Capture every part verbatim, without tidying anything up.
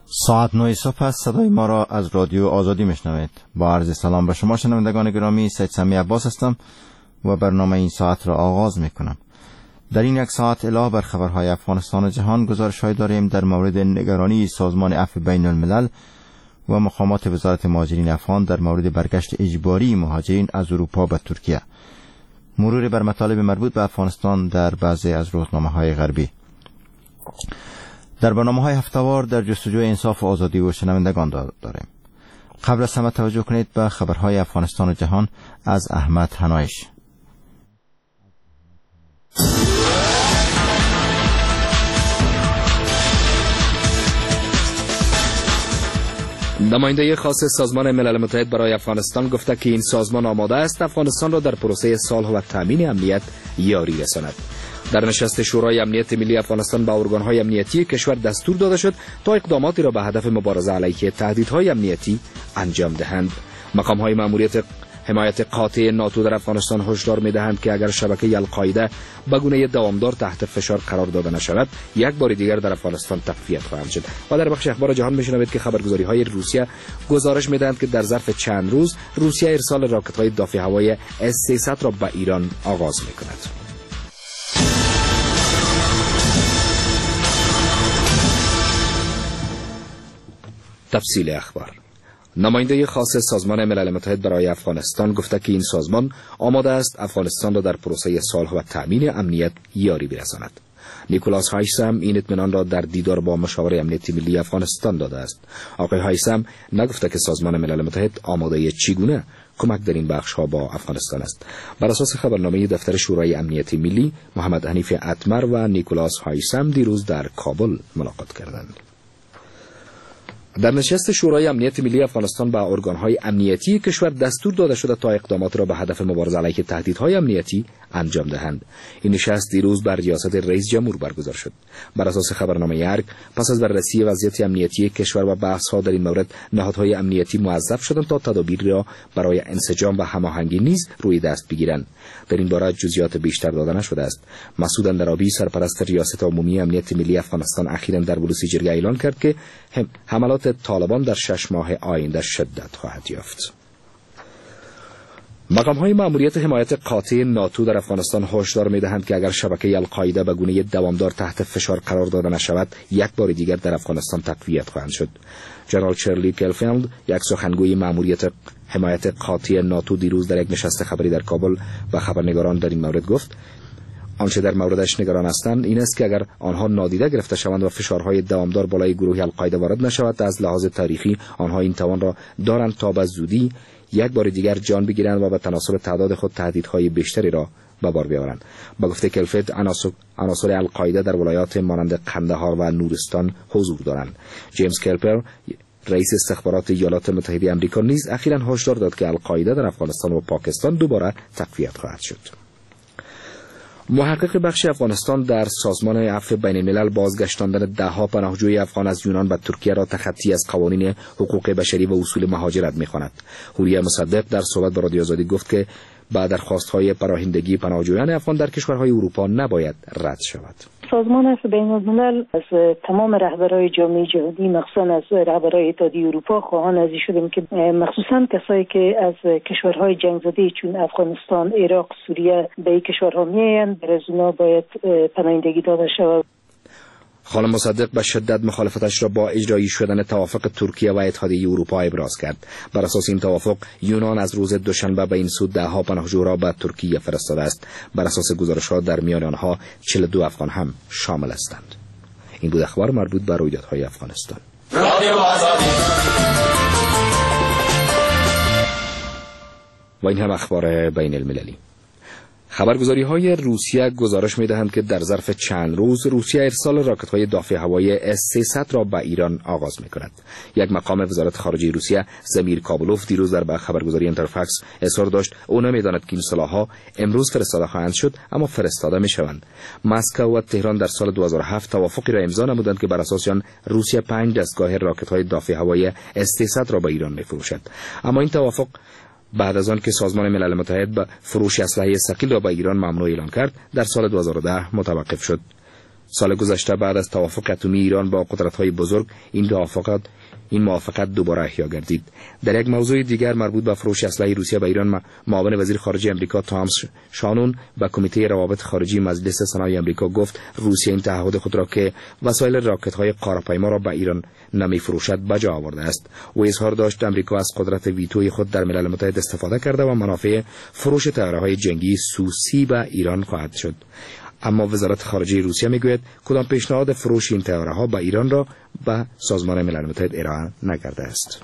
ساعت نه صبح است. صدای ما را از رادیو آزادی میشنوید. با عرض سلام به شما شنوندگان گرامی، سید سمی عباس هستم و برنامه این ساعت را آغاز میکنم. در این یک ساعت علاوه بر خبرهای افغانستان و جهان، گزارش‌های داریم در مورد نگرانی سازمان عفو بین الملل و مقامات وزارت مهاجرین افغان در مورد برگشت اجباری مهاجرین از اروپا به ترکیه، مرور بر مطالب مربوط به افغانستان در بعضی از روزنامه‌های غربی. در برنامه‌های هفته‌وار در جستجوی انصاف و آزادی و شنوندگان داریم. قبل از همه توجه کنید به خبرهای افغانستان و جهان از احمد حنایش. نماینده خاص سازمان ملل متحد برای افغانستان گفته که این سازمان آماده است افغانستان را در پروسه صلح و تامین امنیت یاری رساند. در نشست شورای امنیت ملی افغانستان به ارگان‌های امنیتی کشور دستور داده شد تا اقداماتی را به هدف مبارزه علیه تهدیدهای امنیتی انجام دهند. مقام‌های مأموریت حمایت قاطع ناتو در افغانستان هشدار می‌دهند که اگر شبکه القاعده به گونه دوامدار تحت فشار قرار داده نشود، یک بار دیگر در افغانستان تقویت خواهند شد. و در بخش اخبار جهان می‌شنوید که خبرگزاری‌های روسیه گزارش می‌دهند که در ظرف چند روز روسیه ارسال راکت‌های دفاع هوایی اس سیصد را به ایران آغاز می‌کند. تفصیل اخبار. نماینده خاص سازمان ملل متحد برای افغانستان گفته که این سازمان آماده است افغانستان را در پروسه صلح و تامین امنیت یاری برساند. نیکولاس هایسم این اطمینان را در دیدار با مشاور امنیتی ملی افغانستان داده است. آقای هایسم نگفته که سازمان ملل متحد آماده چگونه کمک در این بخش‌ها با افغانستان است. بر اساس خبرنامه دفتر شورای امنیتی ملی، محمد حنیف اتمر و نیکولاس هایسم دیروز در کابل ملاقات کردند. در نشست شورای امنیت ملی افغانستان به ارگان‌های امنیتی کشور دستور داده شده تا اقدامات را به هدف مبارزه علیه تهدیدهای امنیتی انجام دهند. این نشست دیروز بر ریاست رئیس جمهور برگزار شد. بر اساس خبرنامه ارگ، پس از بررسی وضعیت امنیتی کشور و بحث‌ها در این مورد، نهادهای امنیتی موظف شدند تا تدابیر را برای انسجام و هماهنگی نیز روی دست بگیرند. در این باره جزئیات بیشتر داده نشده است. مسعود اندرابی، سرپرست ریاست عمومی امنیت ملی افغانستان، اخیراً در بلوسی جرگه اعلان کرد که حملات طالبان در شش ماه آینده شدت خواهد یافت. مقام‌های مأموریت حمایت قاطع ناتو در افغانستان هشدار می‌دهند که اگر شبکه القاعده به گونه دوامدار تحت فشار قرار داده نشود، یک بار دیگر در افغانستان تقویت خواهند شد. جنرال چرلی کلفیلد، یک سخنگوی مأموریت حمایت قاطع ناتو، دیروز در یک نشست خبری در کابل و خبرنگاران در این مورد گفت: آنچه در موردش نگران هستند این است که اگر آنها نادیده گرفته شوند و فشارهای دوامدار بالای گروه القاعده وارد نشود، از لحاظ تاریخی آنها این توان را دارند تا به زودی یک بار دیگر جان بگیرند و به تناسب تعداد خود تهدیدهای بیشتری را به بار بیاورند. با گفته کلفت، عناصر عناصر القاعده در ولایات مانند قندهار و نورستان حضور دارند. جیمز کلپر، رئیس استخبارات ایالات متحده آمریکا، نیز اخیراً هشدار داد که القاعده در افغانستان و پاکستان دوباره تقویت خواهد شد. محقق بخش افغانستان در سازمان عفو بین الملل بازگشتاندن ده‌ها پناهجوی افغان از یونان به ترکیه را تخطی از قوانین حقوق بشری و اصول مهاجرت می‌خواند. حوریه مصدق در صحبت با رادیو آزادی گفت که با درخواست‌های پناهندگی پناهجویان افغان در کشورهای اروپا نباید رد شود. سازمان عفو بین الملل از تمام رهبران جامعه جهانی، مخصوصا از رهبران اتحادیه اروپا، خواهان از این شدیم که مخصوصا کسایی که از کشورهای جنگ زده چون افغانستان، عراق، سوریه به این کشورها میآیند، بر از اونا باید پناهندگی داده شود. خانم مصدق به شدت مخالفتش را با اجرایی شدن توافق ترکیه و اتحادیه اروپا ابراز کرد. بر اساس این توافق، یونان از روز دوشنبه به این سو ده‌ها پناهجو را به ترکیه فرستاده است. بر اساس گزارش‌ها در میان آنها چهل و دو افغان هم شامل هستند. این بود اخبار مربوط به رویدادهای افغانستان. رادیو آزادی. و این هم اخبار بین المللی. خبرگزاری‌های روسیه گزارش می‌دهند که در ظرف چند روز روسیه ارسال راکت‌های دفاع هوایی اس سیصد را به ایران آغاز می‌کند. یک مقام وزارت خارجه روسیه، زمیر کابلوف، دیروز در خبرگزاری اینترفاکس اظهار داشت او نمی‌داند که این سلاح‌ها امروز فرستاده خواهند شد، اما فرستاده می‌شوند. مسکو و تهران در سال دو هزار و هفت توافقی را امضا نمودند که بر اساس آن روسیه پنج دستگاه راکت‌های دفاع هوایی اس سیصد را به ایران می‌فروشد. اما این توافق بعد از آن که سازمان ملل متحد به فروش اسلحه ثقیل را به ایران ممنوع اعلام کرد، در سال دو هزار و ده متوقف شد. سال گذشته بعد از توافق اتمی ایران با قدرت‌های بزرگ این توافقات این موافقت دوباره احیا گردید. در یک موضوع دیگر مربوط به فروش اسلحه روسیه به ایران، معاون وزیر خارجه امریکا تامس شانون به کمیته روابط خارجی مجلس سنای امریکا گفت روسیه این تعهد خود را که وسایل راکت‌های قاره‌پیما را به ایران نمی‌فروشد بجا آورده است. او اظهار داشت امریکا از قدرت ویتوی خود در ملل متحد استفاده کرده و منافع فروش طیاره‌های جنگی سوسی به ایران خواهد شد. اما وزارت خارجه روسیه میگوید کدام پیشنهاد فروش این طیاره‌ها به ایران را به سازمان ملل متحد ارائه نکرده است.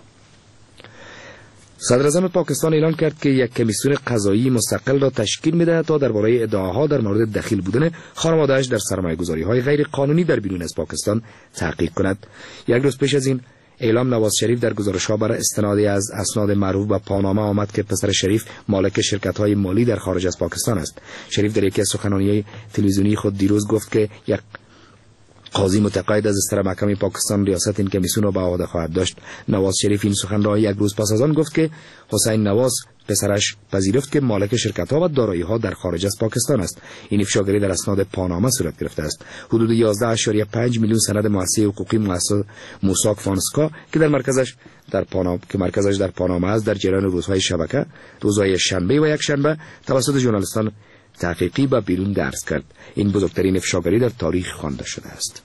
صدر اعظم پاکستان اعلام کرد که یک کمیسیون قضایی مستقل را تشکیل می‌دهد تا درباره ادعاها در مورد دخیل بودن خانواده‌اش در سرمایه‌گذاری‌های غیر قانونی در بیرون از پاکستان تحقیق کند. یک روز پیش از این اعلام نواز شریف در گزارش‌ها برای استنادی از اسناد معروف به پاناما آمد که پسر شریف مالک شرکت‌های مالی در خارج از پاکستان است. شریف در یکی از سخنرانی‌های تلویزیونی خود دیروز گفت که یک قاضی متقاعد از استر محکمه پاکستان ریاست این کمیسیون را به عهده خواهد داشت. نواز شریف این سخن را یک روز پس از آن گفت که حسین نواز پسرش پذیرفت که مالک شرکت‌ها و دارایی‌ها در خارج از پاکستان است. این افشاگری در اسناد پاناما صورت گرفته است. حدود یازده ممیز پنج میلیون سند مؤسسه حقوقی مؤسسه موساک فونسکا که در مرکزش در پاناما که مرکزش در پاناما است، در جریان روزهای شبکه روزهای شنبه و یک شنبه توسط ژورنالیستان تحقیقی به بیرون درس کرد. این بزرگترین افشاگری در تاریخ خوانده شده است.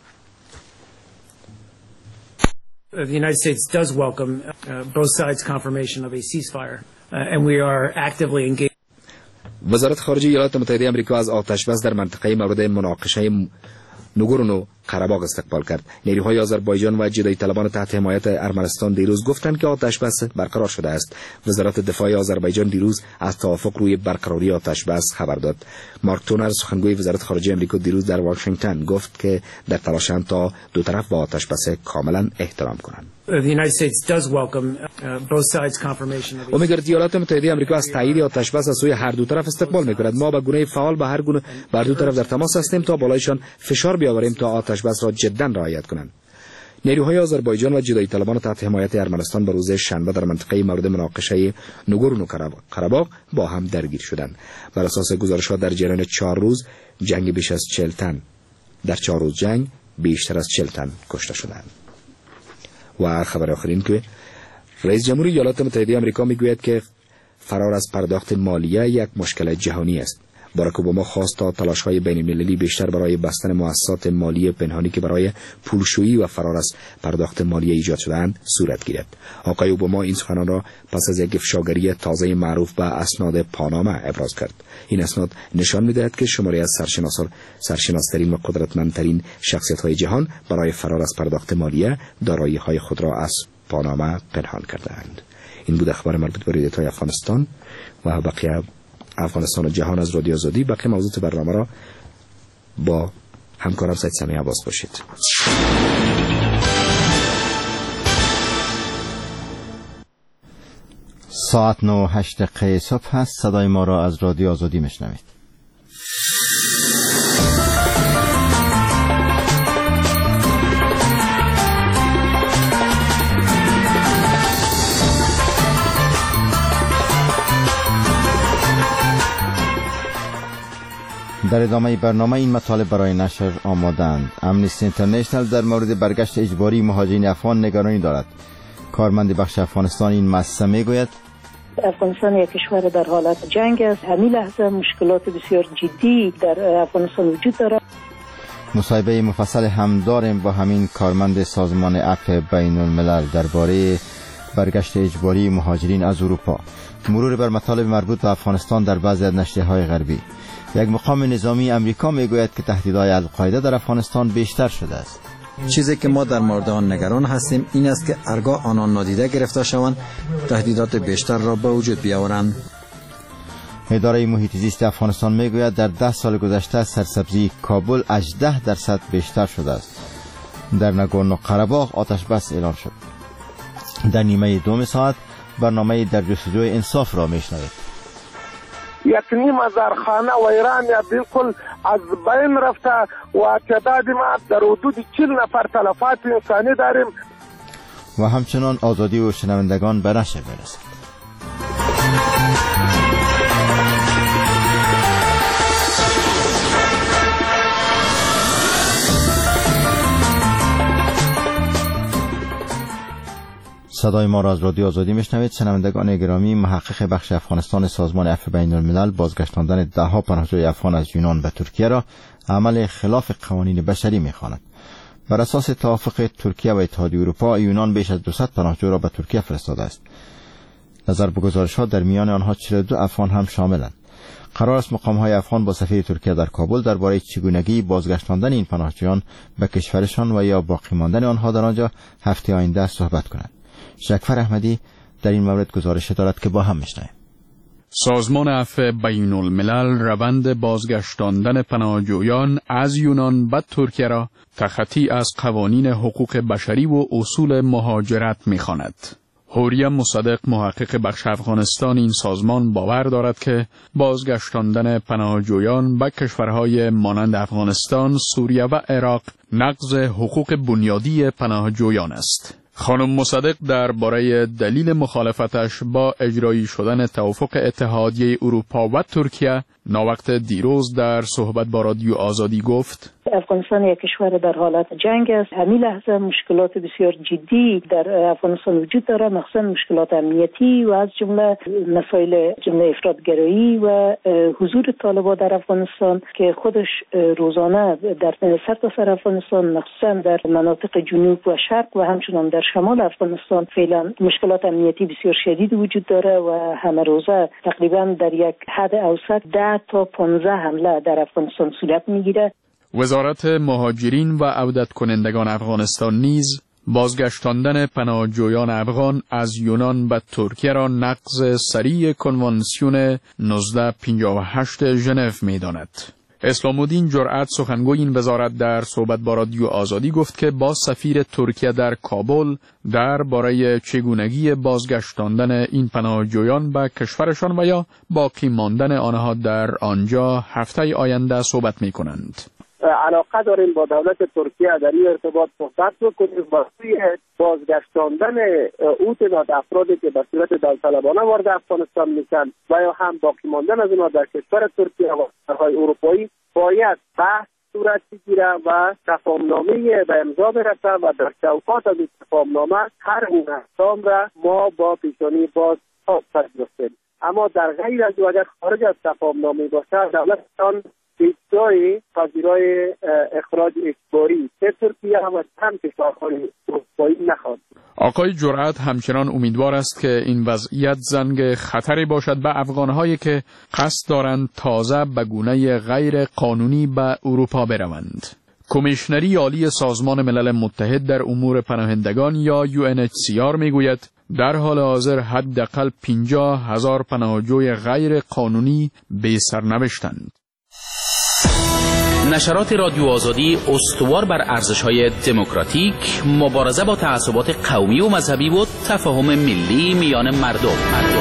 The United States does welcome uh, both sides' confirmation of a ceasefire, uh, and we are actively engaged. وزارت خارجه ایالات متحده آمریکا از آتش بس در منطقه مورد مناقشه نگورنو قره‌باغ استقبال کرد. نیروهای آذربایجان و جدایی طلبان تحت حمایت ارمنستان دیروز گفتند که آتش بس برقرار شده است. وزارت دفاع آذربایجان دیروز از توافق روی برقراری آتش بس خبر داد. مارک تونر سخنگوی وزارت خارجه آمریکا دیروز در واشنگتن گفت که در تلاشند تا دو طرف با آتش بس کاملا احترام کنند. The United States does welcome uh, both sides' confirmation of. میگوید ایالات متحده آمریکا از تایید آتش بس از سوی هر دو طرف استقبال می‌کند. ما به گونه فعال به هر گونه بر دو طرف در تماس هستیم تا بالایشان فشار بیاوریم تا آتش بس را جداً رعایت کنند. نیروهای آذربایجان و جدایی طلبان تحت حمایت ارمنستان به روز شنبه در منطقه مورد مناقشه نگورنو قره‌باغ با هم درگیر شدند. بر اساس گزارش‌ها در جریان چهار روز جنگ بیش از چهل تن در چهار روز جنگ بیشتر از چهل تن کشته شدند. و خبر آخرین که رئیس جمهور ایالات متحده آمریکا میگوید که فرار از پرداخت مالیه یک مشکل جهانی است. باراک اوباما خواست تا تلاش‌های بین‌المللی بیشتر برای بستن مؤسسات مالی پنهانی که برای پولشویی و فرار از پرداخت مالیه ایجاد شده‌اند صورت گیرد. آقای اوباما این سخنان را پس از یک افشاگری تازه معروف به اسناد پاناما ابراز کرد. این اسناد نشان می‌دهد که شماری از سرشناسان سرشناسترین و قدرتمندترین شخصیت‌های جهان برای فرار از پرداخت مالیه دارایی‌های خود را از پاناما پنهان کرده‌اند. این بود اخبار مربوط به رویدادهای افغانستان و بقیه افغانستان و جهان از رادیو آزادی. بقیه موضوع برنامه را با همکارم سید سمی عباس باشید. ساعت نه و هشت دقیقه صبح هست. صدای ما را از رادیو آزادی میشنوید. در ادامه برنامه این مطالب برای نشر آمادند. امنیستی اینترنشنال در مورد برگشت اجباری مهاجرین افغان نگرانی دارد. کارمند بخش افغانستان این مؤسسه میگوید افغانستان یک کشور در حالت جنگ است. همین لحظه مشکلات بسیار جدی در افغانستان وجود دارد. مصاحبه مفصل هم داریم با همین کارمند سازمان عفو بین الملل درباره برگشت اجباری مهاجرین از اروپا. مرور بر مطالب مربوط به افغانستان در بعضی از نشریه‌های غربی. یک مقام نظامی امریکا میگوید که تهدیدهای القاعده در افغانستان بیشتر شده است. چیزی که ما در مورد آن نگران هستیم این است که هرگاه آنان نادیده گرفته شوند تهدیدات بیشتر را به وجود بیاورند. اداره محیط زیست افغانستان میگوید در ده سال گذشته سرسبزی کابل هجده درصد بیشتر شده است. در نگورنو قره‌باغ آتش بس اعلان شد. در نیمه دوم ساعت برنامه در جستجوی انصاف را میشنوید. یک نیم هزار خانه ویران یا بالکل از بین رفته و تعداد ما در حدود چهل نفر تلفات انسانی داریم و همچنان آزادی و شنوندگان به نشر برسد. صدای ما را از رادیو آزادی میشنوید. شنوندگان گرامی، محقق بخش افغانستان سازمان عفو بین الملل بازگشتاندن دهها پناهجوی افغان از یونان به ترکیه را عمل خلاف قوانین بشری می‌خواند. بر اساس توافق ترکیه و اتحادیه اروپا، یونان بیش از دویست پناهجو را به ترکیه فرستاده است. نظر به گزارش‌ها در میان آنها چهل و دو افغان هم شاملند. قرار است مقام‌های افغان با سفیر ترکیه در کابل درباره چگونگی بازگشتاندن این پناهجویان به کشورشان و یا باقی ماندن آنها در آنجا هفته آینده صحبت کنند. شکفر احمدی در این مورد گزارش دارد که با هم میشنویم. سازمان عفو بین الملل روند بازگشتاندن پناهجویان از یونان به ترکیه را تخطی از قوانین حقوق بشری و اصول مهاجرت می‌خواند. حوریم مصدق، محقق بخش افغانستان این سازمان، باور دارد که بازگشتاندن پناهجویان به کشورهای مانند افغانستان، سوریه و عراق نقض حقوق بنیادی پناهجویان است. خانم مصدق درباره دلیل مخالفتش با اجرایی شدن توافق اتحادیه اروپا و ترکیه ناوقت دیروز در صحبت با رادیو آزادی گفت: افغانستان یک کشور در حالت جنگ است. همین لحظه مشکلات بسیار جدی در افغانستان وجود دارد، مخصوصا مشکلات امنیتی و از جمله مسائل جمله افراطگرایی و حضور طالبان در افغانستان که خودش روزانه در سرتاسر افغانستان، مخصوصا در مناطق جنوب و شرق و همچنان در شمال افغانستان فعلا مشکلات امنیتی بسیار شدید وجود داره و همه روزه تقریبا در یک حد اوسط ده تا پانزده حمله در افغانستان صورت میگیره. وزارت مهاجرین و عودت کنندگان افغانستان نیز بازگشتاندن پناهجویان افغان از یونان به ترکیه را نقض سریع کنوانسیون نوزده پنجاه و هشت ژنو می‌داند. اسلام الدین جرأت، سخنگوی این وزارت، در صحبت با رادیو آزادی گفت که با سفیر ترکیه در کابل درباره چگونگی بازگشتاندن این پناهجویان به کشورشان و یا باقی ماندن آنها در آنجا هفته آینده صحبت می‌کنند. علاقه داریم با دولت ترکیه در این ارتباط صحبت بکنیم با بازگشتاندن او تعداد افرادی که به صورت داوطلبانه وارد افغانستان میشن و یا هم باقی ماندن از اونها در کشور ترکیه و کشورهای اروپایی باید بحث صورت بگیره و تفاهمنامه به امضا برسه و در چوکات از این تفاهمنامه هر گونه اقدام را ما با پیشانی باز پذیرفتیم. اما در غیر از اگر خارج از تفاهمنامه باشه، دولتشان پیش‌جای پذیرای اخراج اجباری به ترکیه و هم کشورهای اروپایی نخواهد. آقای جرأت همچنان امیدوار است که این وضعیت زنگ خطری باشد به افغان‌هایی که قصد دارند تازه به گونه غیر قانونی به اروپا بروند. کمیشنری عالی سازمان ملل متحد در امور پناهندگان یا یو ان اچ سی آر میگوید در حال حاضر حداقل پنجاه هزار پناهجوی غیر قانونی به سرنوشتند. نشرات رادیو آزادی استوار بر ارزش‌های دموکراتیک، مبارزه با تعصبات قومی و مذهبی و تفاهم ملی میان مردم.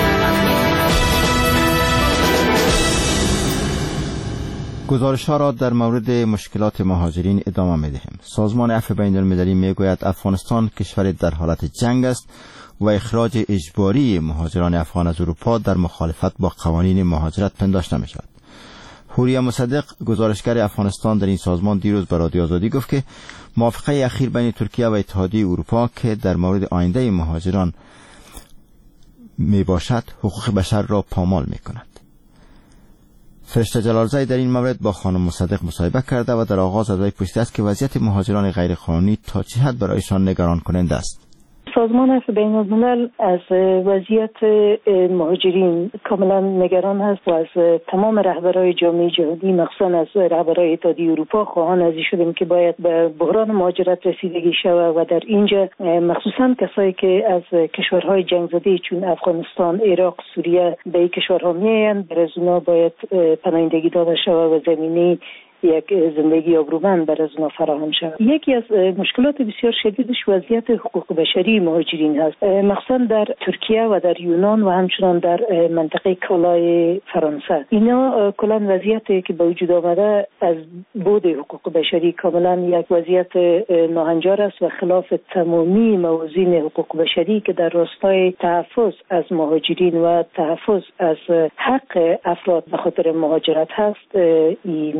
گزارش‌ها را در مورد مشکلات مهاجرین ادامه می‌دهیم. سازمان عفو بین المللی میگوید افغانستان کشور در حالت جنگ است و اخراج اجباری مهاجران افغان از اروپا در مخالفت با قوانین مهاجرت پنداشته می‌شود. حوریم مصدق، گزارشگر افغانستان در این سازمان، دیروز به رادیو آزادی گفت که موافقه اخیر بین ترکیه و اتحادیه اروپا که در مورد آینده مهاجران می باشد حقوق بشر را پامال می کند. فرشته جلالزایی در این مورد با خانم مصدق مصاحبه کرده و در آغاز از وی پرسیده است که وضعیت مهاجران غیرقانونی تا چه حد برایشان نگران کننده است. سازمان عفو بین الملل از وضعیت مهاجرین کاملا نگران هست و از تمام رهبران جامعه جهانی، مخصوصا از رهبران اتحادیه اروپا، خواهان از این شدیم که باید به بحران مهاجرت رسیدگی شود و در اینجا مخصوصا کسایی که از کشورهای جنگ زده چون افغانستان، عراق، سوریه به این کشورها میآیند، برای اونا باید پناهندگی داده شود و زمینه یک زندگی آبرومند برای اونا فراهم شود. یکی از مشکلات بسیار شدیدش وضعیت حقوق بشری مهاجرین هست، مخصوصا در ترکیه و در یونان و همچنان در منطقه کالای فرانسه. اینا کلا وضعیتی که به وجود آمده از بود حقوق بشری کاملا یک وضعیت ناهنجار است و خلاف تمامی موازین حقوق بشری که در راستای تحفظ از مهاجرین و تحفظ از حق افراد به خاطر مهاجرت هست ای می باشد.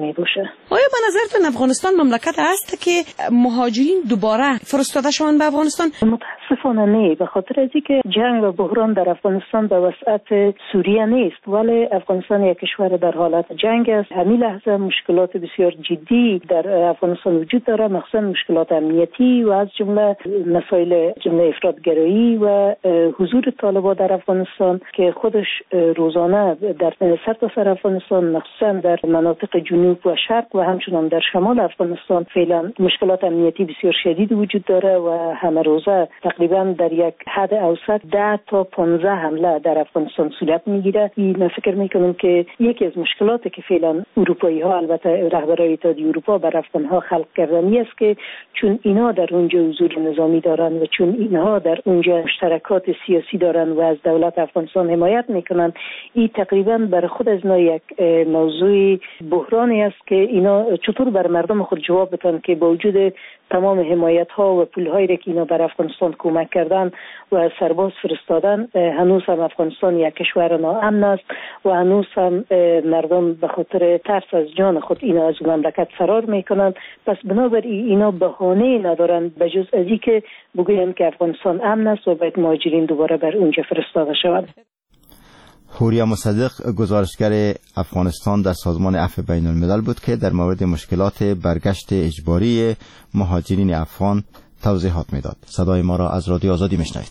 آیا به نظرتون افغانستان مملکت است که مهاجرین دوباره فرستاده شوند به افغانستان؟ متاسفانه نه، به خاطر از اینکه جنگ و بحران در افغانستان به وسعت سوریه نیست، ولی افغانستان یک کشور در حالت جنگ است. همین لحظه مشکلات بسیار جدی در افغانستان وجود داره، مخصوصا مشکلات امنیتی و از جمله مسائل جمله افراطگرایی و حضور طالبان در افغانستان که خودش روزانه در سرتاسر افغانستان مخصوصا در مناطق جنوب و شرق و همچنان در شمال افغانستان فعلا مشکلات امنیتی بسیار شدید وجود داره و همه روزه تقریبا در یک حد اوسط ده تا پانزده حمله در افغانستان صورت میگیره. این فکر میکنم که یکی از مشکلاتی که فعلا اروپایی ها البته رهبرای اتحادیه اروپا بر افغان ها خلق کردنی است که چون اینا در اونجا حضور نظامی دارن و چون اینها در اونجا مشترکات سیاسی دارن و از دولت افغانستان حمایت میکنن، این تقریبا بر خود از اینا یک موضوع بحرانی است که اینا چطور بر مردم خود جواب بدن که با وجود تمام حمایت ها و پول هایی که اینا بر افغانستان کمک کردن و سرباز فرستادن، هنوز هم افغانستان یک کشور ناامن است و هنوز هم مردم به خاطر ترس از جان خود اینا از مملکت فرار میکنن. پس بنابراین اینا بهانه ندارن به جز از اینکه بگوین که افغانستان امن است و باید مهاجرین دوباره بر اونجا فرستاده شوند. حوریا مصدق گزارشگر افغانستان در سازمان عفو بین الملل بود که در مورد مشکلات برگشت اجباری مهاجرین افغان توضیحات میداد. صدای ما را از رادیو آزادی میشنوید.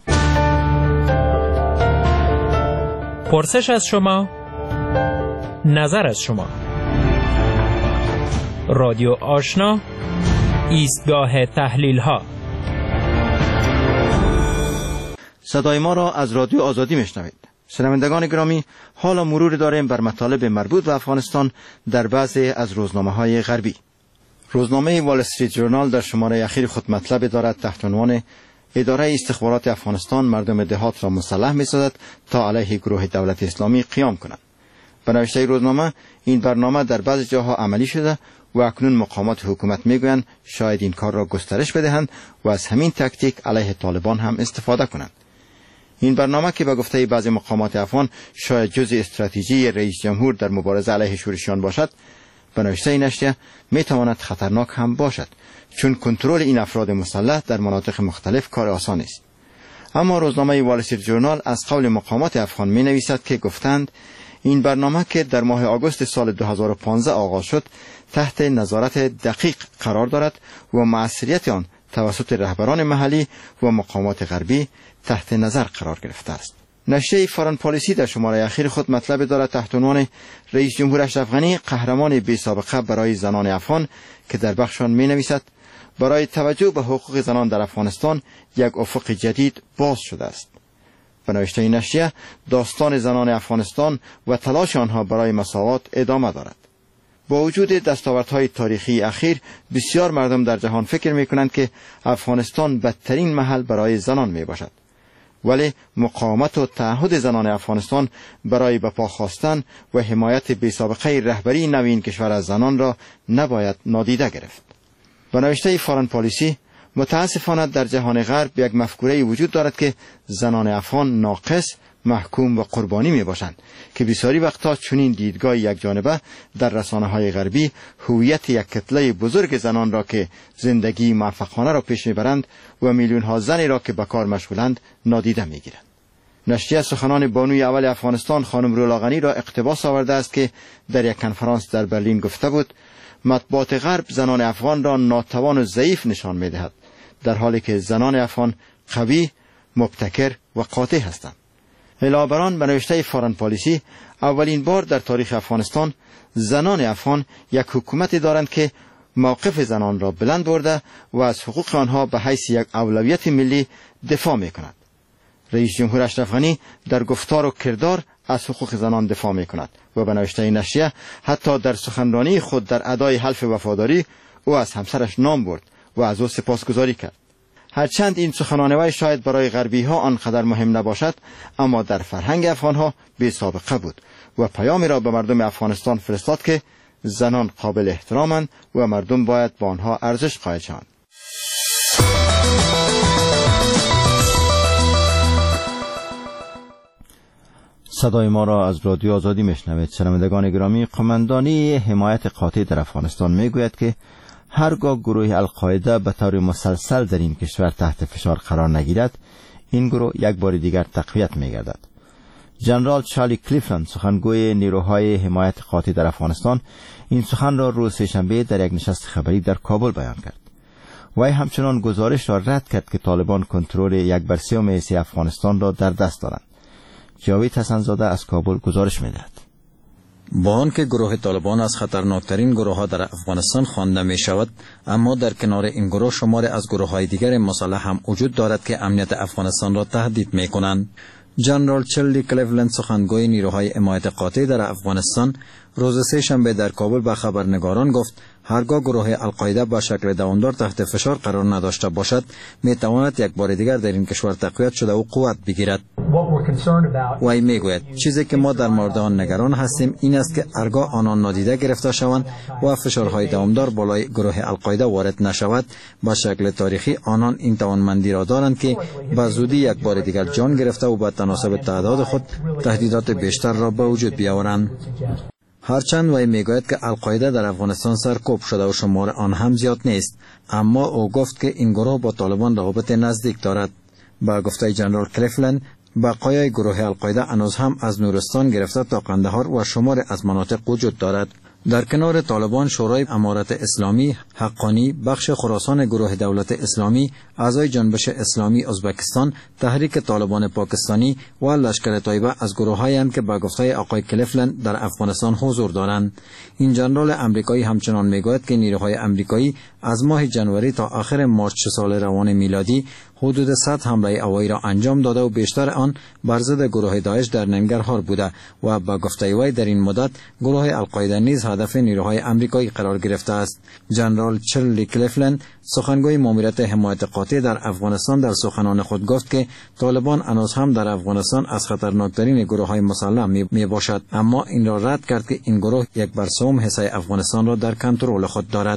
پرسش از شما، نظر از شما. رادیو آشنا، ایستگاه تحلیل ها. صدای ما را از رادیو آزادی میشنوید. شنوندگان گرامی، حالا مرور داریم بر مطالب مربوط به افغانستان در بعضی از روزنامه‌های غربی. روزنامه وال استریت جورنال در شماره اخیر خود مطلب دارد تحت عنوان اداره استخبارات افغانستان مردم دهات را مسلح می‌سازد تا علیه گروه دولت اسلامی قیام کنند. به نوشته روزنامه، این برنامه در بعضی جاها عملی شده و اکنون مقامات حکومت میگویند شاید این کار را گسترش بدهند و از همین تاکتیک علیه طالبان هم استفاده کنند. این برنامه که به گفته بعضی مقامات افغان شاید جزء استراتژی رئیس جمهور در مبارزه علیه شورشیان باشد، به نوشته نشریه میتواند خطرناک هم باشد، چون کنترل این افراد مسلح در مناطق مختلف کار آسان است. اما روزنامه وال استریت جورنال از قول مقامات افغان می نویسد که گفتند این برنامه که در ماه آگوست سال دو هزار و پانزده آغاز شد تحت نظارت دقیق قرار دارد و مؤثریت آن توسط رهبران محلی و مقامات غربی تحت نظر قرار گرفته است. نشریه فارن پالیسی در شماره اخیر خود مطلب دارد تحت عنوان رئیس جمهور اشرف غنی قهرمان بی سابقه برای زنان افغان که در بخشان می نویسد برای توجه به حقوق زنان در افغانستان یک افق جدید باز شده است. به نوشته نشریه، داستان زنان افغانستان و تلاش آنها برای مساوات ادامه دارد. با وجود دستاوردهای تاریخی اخیر، بسیار مردم در جهان فکر می‌کنند که افغانستان بدترین محل برای زنان میباشد. ولی مقاومت و تعهد زنان افغانستان برای به پا خواستن و حمایت بی‌سابقه رهبری نوین کشور از زنان را نباید نادیده گرفت. به نوشته فارن پالیسی، متاسفانه در جهان غرب یک مفکوره وجود دارد که زنان افغان ناقص، محکوم و قربانی می باشند که بسیاری وقتا چنین دیدگاه یک جانبه در رسانه‌های غربی هویت یک کتله بزرگ زنان را که زندگی موفقانه را پیش میبرند و میلیون ها زنی را که به کار مشغولند نادیده میگیرند. نشریه سخنان بانوی اول افغانستان خانم رولا غنی را اقتباس آورده است که در یک کنفرانس در برلین گفته بود مطبوعات غرب زنان افغان را ناتوان و ضعیف نشان میدهد، در حالی که زنان افغان قوی، مبتکر و قاطع هستند. علاوه بر آن، به نوشته فارن پالیسی، اولین بار در تاریخ افغانستان زنان افغان یک حکومتی دارند که موقف زنان را بلند برده و از حقوق آنها به حیث یک اولویت ملی دفاع می‌کند. رئیس جمهور اشرف غنی در گفتار و کردار از حقوق زنان دفاع می‌کند و به نوشته نشریه حتی در سخنرانی خود در ادای حلف وفاداری او از همسرش نام برد و از او سپاسگزاری کرد. هرچند این سخنانوی شاید برای غربی ها آنقدر مهم نباشد، اما در فرهنگ افغان ها بی سابقه بود و پیامی را به مردم افغانستان فرستاد که زنان قابل احترامند و مردم باید با آنها ارزش قائل شوند. صدای ما را از رادیو آزادی میشنوید. شنوندگان گرامی، قماندانی حمایت قاطع در افغانستان میگوید که هرگاه گروه القاعده به طور مسلسل در این کشور تحت فشار قرار نگیرد، این گروه یک بار دیگر تقویت میگردد. جنرال چارلی کلیفلند، سخنگوی نیروهای حمایت قاطع در افغانستان، این سخن را روز سه‌شنبه در یک نشست خبری در کابل بیان کرد. وی همچنان گزارش را رد کرد که طالبان کنترل یک بر سوم حصه افغانستان را در دست دارند. جاوید حسن‌زاده از کابل گزارش می‌دهد. با آنکه گروه طالبان از خطرناکترین گروه ها در افغانستان خوانده می شود، اما در کنار این گروه شمار از گروه های دیگر مسلح هم وجود دارد که امنیت افغانستان را تهدید می کنند. جنرال چارلی کلیفلند، سخنگوی نیروهای حمایت قاطع در افغانستان، روز سه‌شنبه در کابل به خبرنگاران گفت هرگاه گروه القاعده به شکل دوامدار تحت فشار قرار نداشته باشد، می تواند یک بار دیگر در این کشور تقویت شده و قوت بگیرد. وی میگوید چیزی که ما در مورد آن نگران هستیم این است که هرگاه آنان نادیده گرفته شوند و فشارهای دوامدار بالای گروه القاعده وارد نشود، به شکل تاریخی آنان این توانمندی را دارند که به زودی یک بار دیگر جان گرفته و به تناسب تعداد خود تهدیدات بیشتر را به وجود بیاورند. هرچند وی میگوید که القاعده در افغانستان سرکوب شده و شمار آن هم زیاد نیست، اما او گفت که این گروه با طالبان روابط نزدیک دارد. با گفته جنرال کلیفلند، بقایای گروه القاعده هنوز هم از نورستان گرفته تا قندهار و شمار از مناطق وجود دارد. در کنار طالبان، شورای امارت اسلامی، حقانی، بخش خراسان گروه دولت اسلامی، اعضای جنبش اسلامی ازبکستان، تحریک طالبان پاکستانی و لشکر طیبه از گروه‌هایند که با گفته آقای کلیفلند در افغانستان حضور دارند. این جنرال امریکایی همچنان میگوید که نیروهای امریکایی از ماه جنوری تا آخر مارچ سال روان میلادی حدود صد حمله هوایی را انجام داده و بیشتر آن بر ضد گروه داعش در ننگرهار بوده و با گفته وی در این مدت گروه القاعده نیز هدف نیروهای امریکایی قرار گرفته است. جنرال چارلی کلیفلند، سخنگوی ماموریت حمایت قاطع در افغانستان، در سخنان خود گفت که طالبان هنوز هم در افغانستان از خطرناکترین گروه‌های مسلح می باشد، اما این را رد کرد که این گروه یک بر سوم حصه افغانستان را در کنترل خود دارد.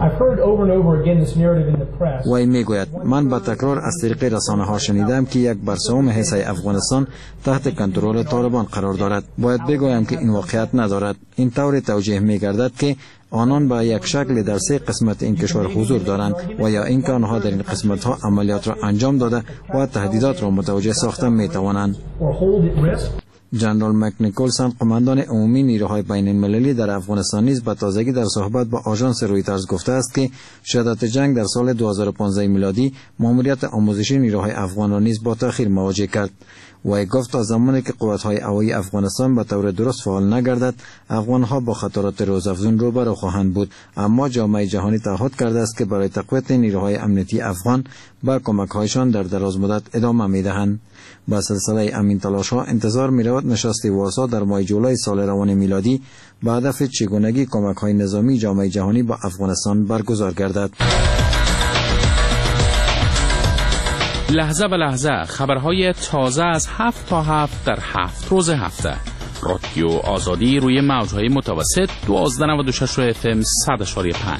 وی میگوید من با تکرار از طریق رسانه ها شنیدم که یک بر سوم حصه افغانستان تحت کنترل طالبان قرار دارد. باید بگویم که این واقعیت ندارد. این طور توجیه میگردد که آنان با یک شکل در سه قسمت این کشور حضور دارند و یا اینکه آنها در این قسمت ها عملیات را انجام داده و تهدیدات را متوجه ساخته می توانند. جنرال مک نیکولسن، قماندان عمومی نیروهای بین المللی در افغانستان، نیز به تازگی در صحبت با آژانس رویترز گفته است که شدت جنگ در سال دو هزار و پانزده میلادی ماموریت آموزشی نیروهای افغان را نیز با تأخیر مواجه کرد. وی گفت تا زمانی که قوت‌های هوایی افغانستان به طور درست فعال نگردد، افغان‌ها با خطرات روزافزون روبرو خواهند بود، اما جامعه جهانی تعهد کرده است که برای تقویت نیروهای امنیتی افغان با کمک‌هایشان در دراز مدت ادامه می‌دهند. با سلسله امین تلاش‌ها انتظار می‌رود نشست وارسا در ماه جولای سال روان میلادی به هدف چگونگی کمک‌های نظامی جامعه جهانی با افغانستان برگزار گردد. لحظه به لحظه خبرهای تازه از هفت تا هفت در هفت روز هفته. رادیو آزادی روی موجهای متوسط دوازده نود و شش اف ام صد اشاری پنج.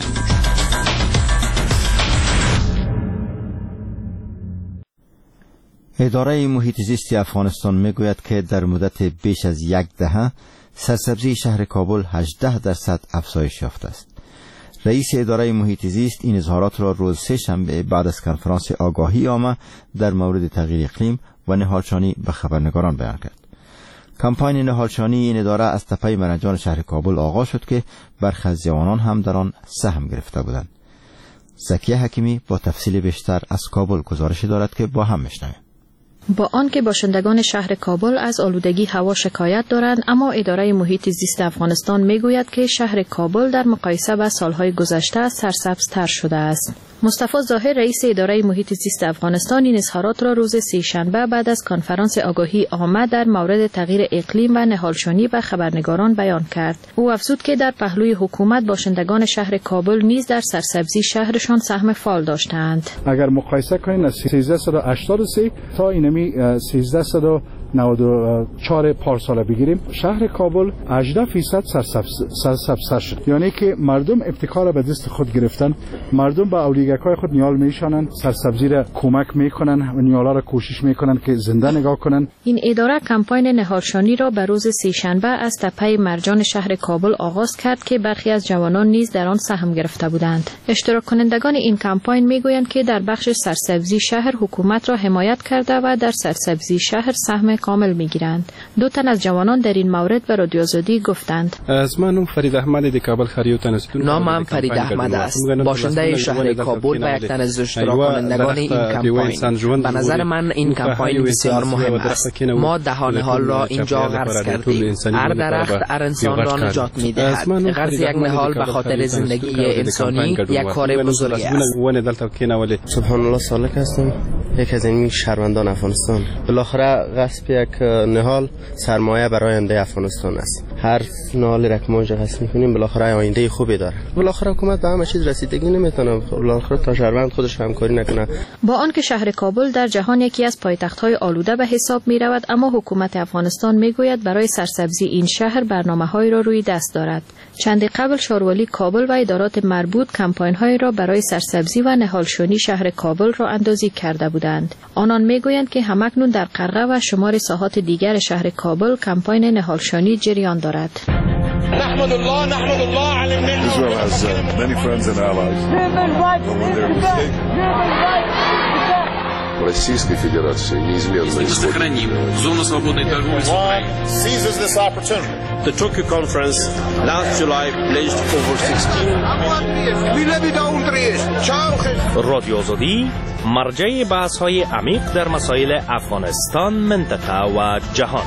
اداره محیط زیست افغانستان میگوید که در مدت بیش از یک دهه سرسبزی شهر کابل هجده درصد افزایش یافته است. رئیس اداره محیط زیست این اظهارات را روز سه شنبه بعد از کنفرانس آگاهی عامه در مورد تغییر اقلیم و نهالشانی به خبرنگاران بیان کرد. کمپاین نهالشانی این اداره از تپه مرنجان شهر کابل آغاز شد که برخی از جوانان هم در آن سهم گرفته بودند. زکیه حکیمی با تفصیل بیشتر از کابل گزارش دارد که با هم میشنویم. با آنکه باشندگان شهر کابل از آلودگی هوا شکایت دارند، اما اداره محیط زیست افغانستان میگوید که شهر کابل در مقایسه با سالهای گذشته سرسبزتر شده است. مصطفی ظاهر، رئیس اداره محیط زیست افغانستان، این اظهارات را روز سه‌شنبه بعد از کنفرانس آگاهی عامه در مورد تغییر اقلیم و نهالشانی به خبرنگاران بیان کرد. او افزود که در پهلوی حکومت باشندگان شهر کابل نیز در سرسبزی شهرشان سهم فعال داشتند. اگر مقایسه کنیم از سیزده صد و هشتاد و سه تا اینمی سیزده صد و نود و چهار پارسال بگیریم، شهر کابل هجده فیصد سرسبز شد. یعنی که مردم ابتکار به دست خود گرفتن، مردم با اولیگکای خود نیال میشانن، سرسبزی را کمک میکنن و نیالا را کوشش میکنن که زنده نگاه کنن. این اداره کمپاین نهالشانی را به روز سه‌شنبه از تپه مرجان شهر کابل آغاز کرد که برخی از جوانان نیز در آن سهم گرفته بودند. اشتراک کنندگان این کمپاین میگویند که در بخش سرسبزی شهر حکومت را حمایت کرده و در سرسبزی شهر سهم کامل میگیرند. دو تن از جوانان در این مورد به رادیو آزادی گفتند: از من فرید احمد دی کابل خریوتن است. نامم فرید احمد است، باشنده شهر کابل و یک تن از اشتراک کنندگان این کمپاین. به نظر من این کمپاین بسیار مهم است. ما دهان حال را اینجا غرس کردیم. هر درخت هر انسان را نجات می‌دهد. غرس یک نهال به خاطر زندگی انسانی یک کار بزرگی است. سبحان الله سالک هستم، یک از این شهروندان افغانستان. بالاخره غصب یک نهال سرمایه برای آینده افغانستان است. هر نهالی را که ما اینجا غصب می‌کنیم بالاخره آینده خوبی داره. بالاخره حکومت به همه چیز رسیدگی نمی‌تونه. بالاخره تا شهروند خودش همکاری نکنه. با آنکه شهر کابل در جهان یکی از پایتخت‌های آلوده به حساب می‌رود، اما حکومت افغانستان می‌گوید برای سرسبزی این شهر برنامه‌هایی را روی دست دارد. چندی قبل شاروالی کابل و ادارات مربوط کمپاین‌هایی را برای سرسبزی و نهالشانی شهر کابل را اندازی کرده بودند. آنان می‌گویند که همکنون در قرغه و شمار ساحات دیگر شهر کابل کمپاین نهالشانی جریان دارد. نحمد الله نحمد الله علی النعمة. Israel has uh, many friends and allies. Российской Федерации неизменно сохраним зону свободной торговли с Украиной. Seizes this opportunity. The Tokyo conference last July pledged over sixteen. رادیو آزادی مرجع بحث‌های عمیق در مسائل افغانستان، منطقه و جهان.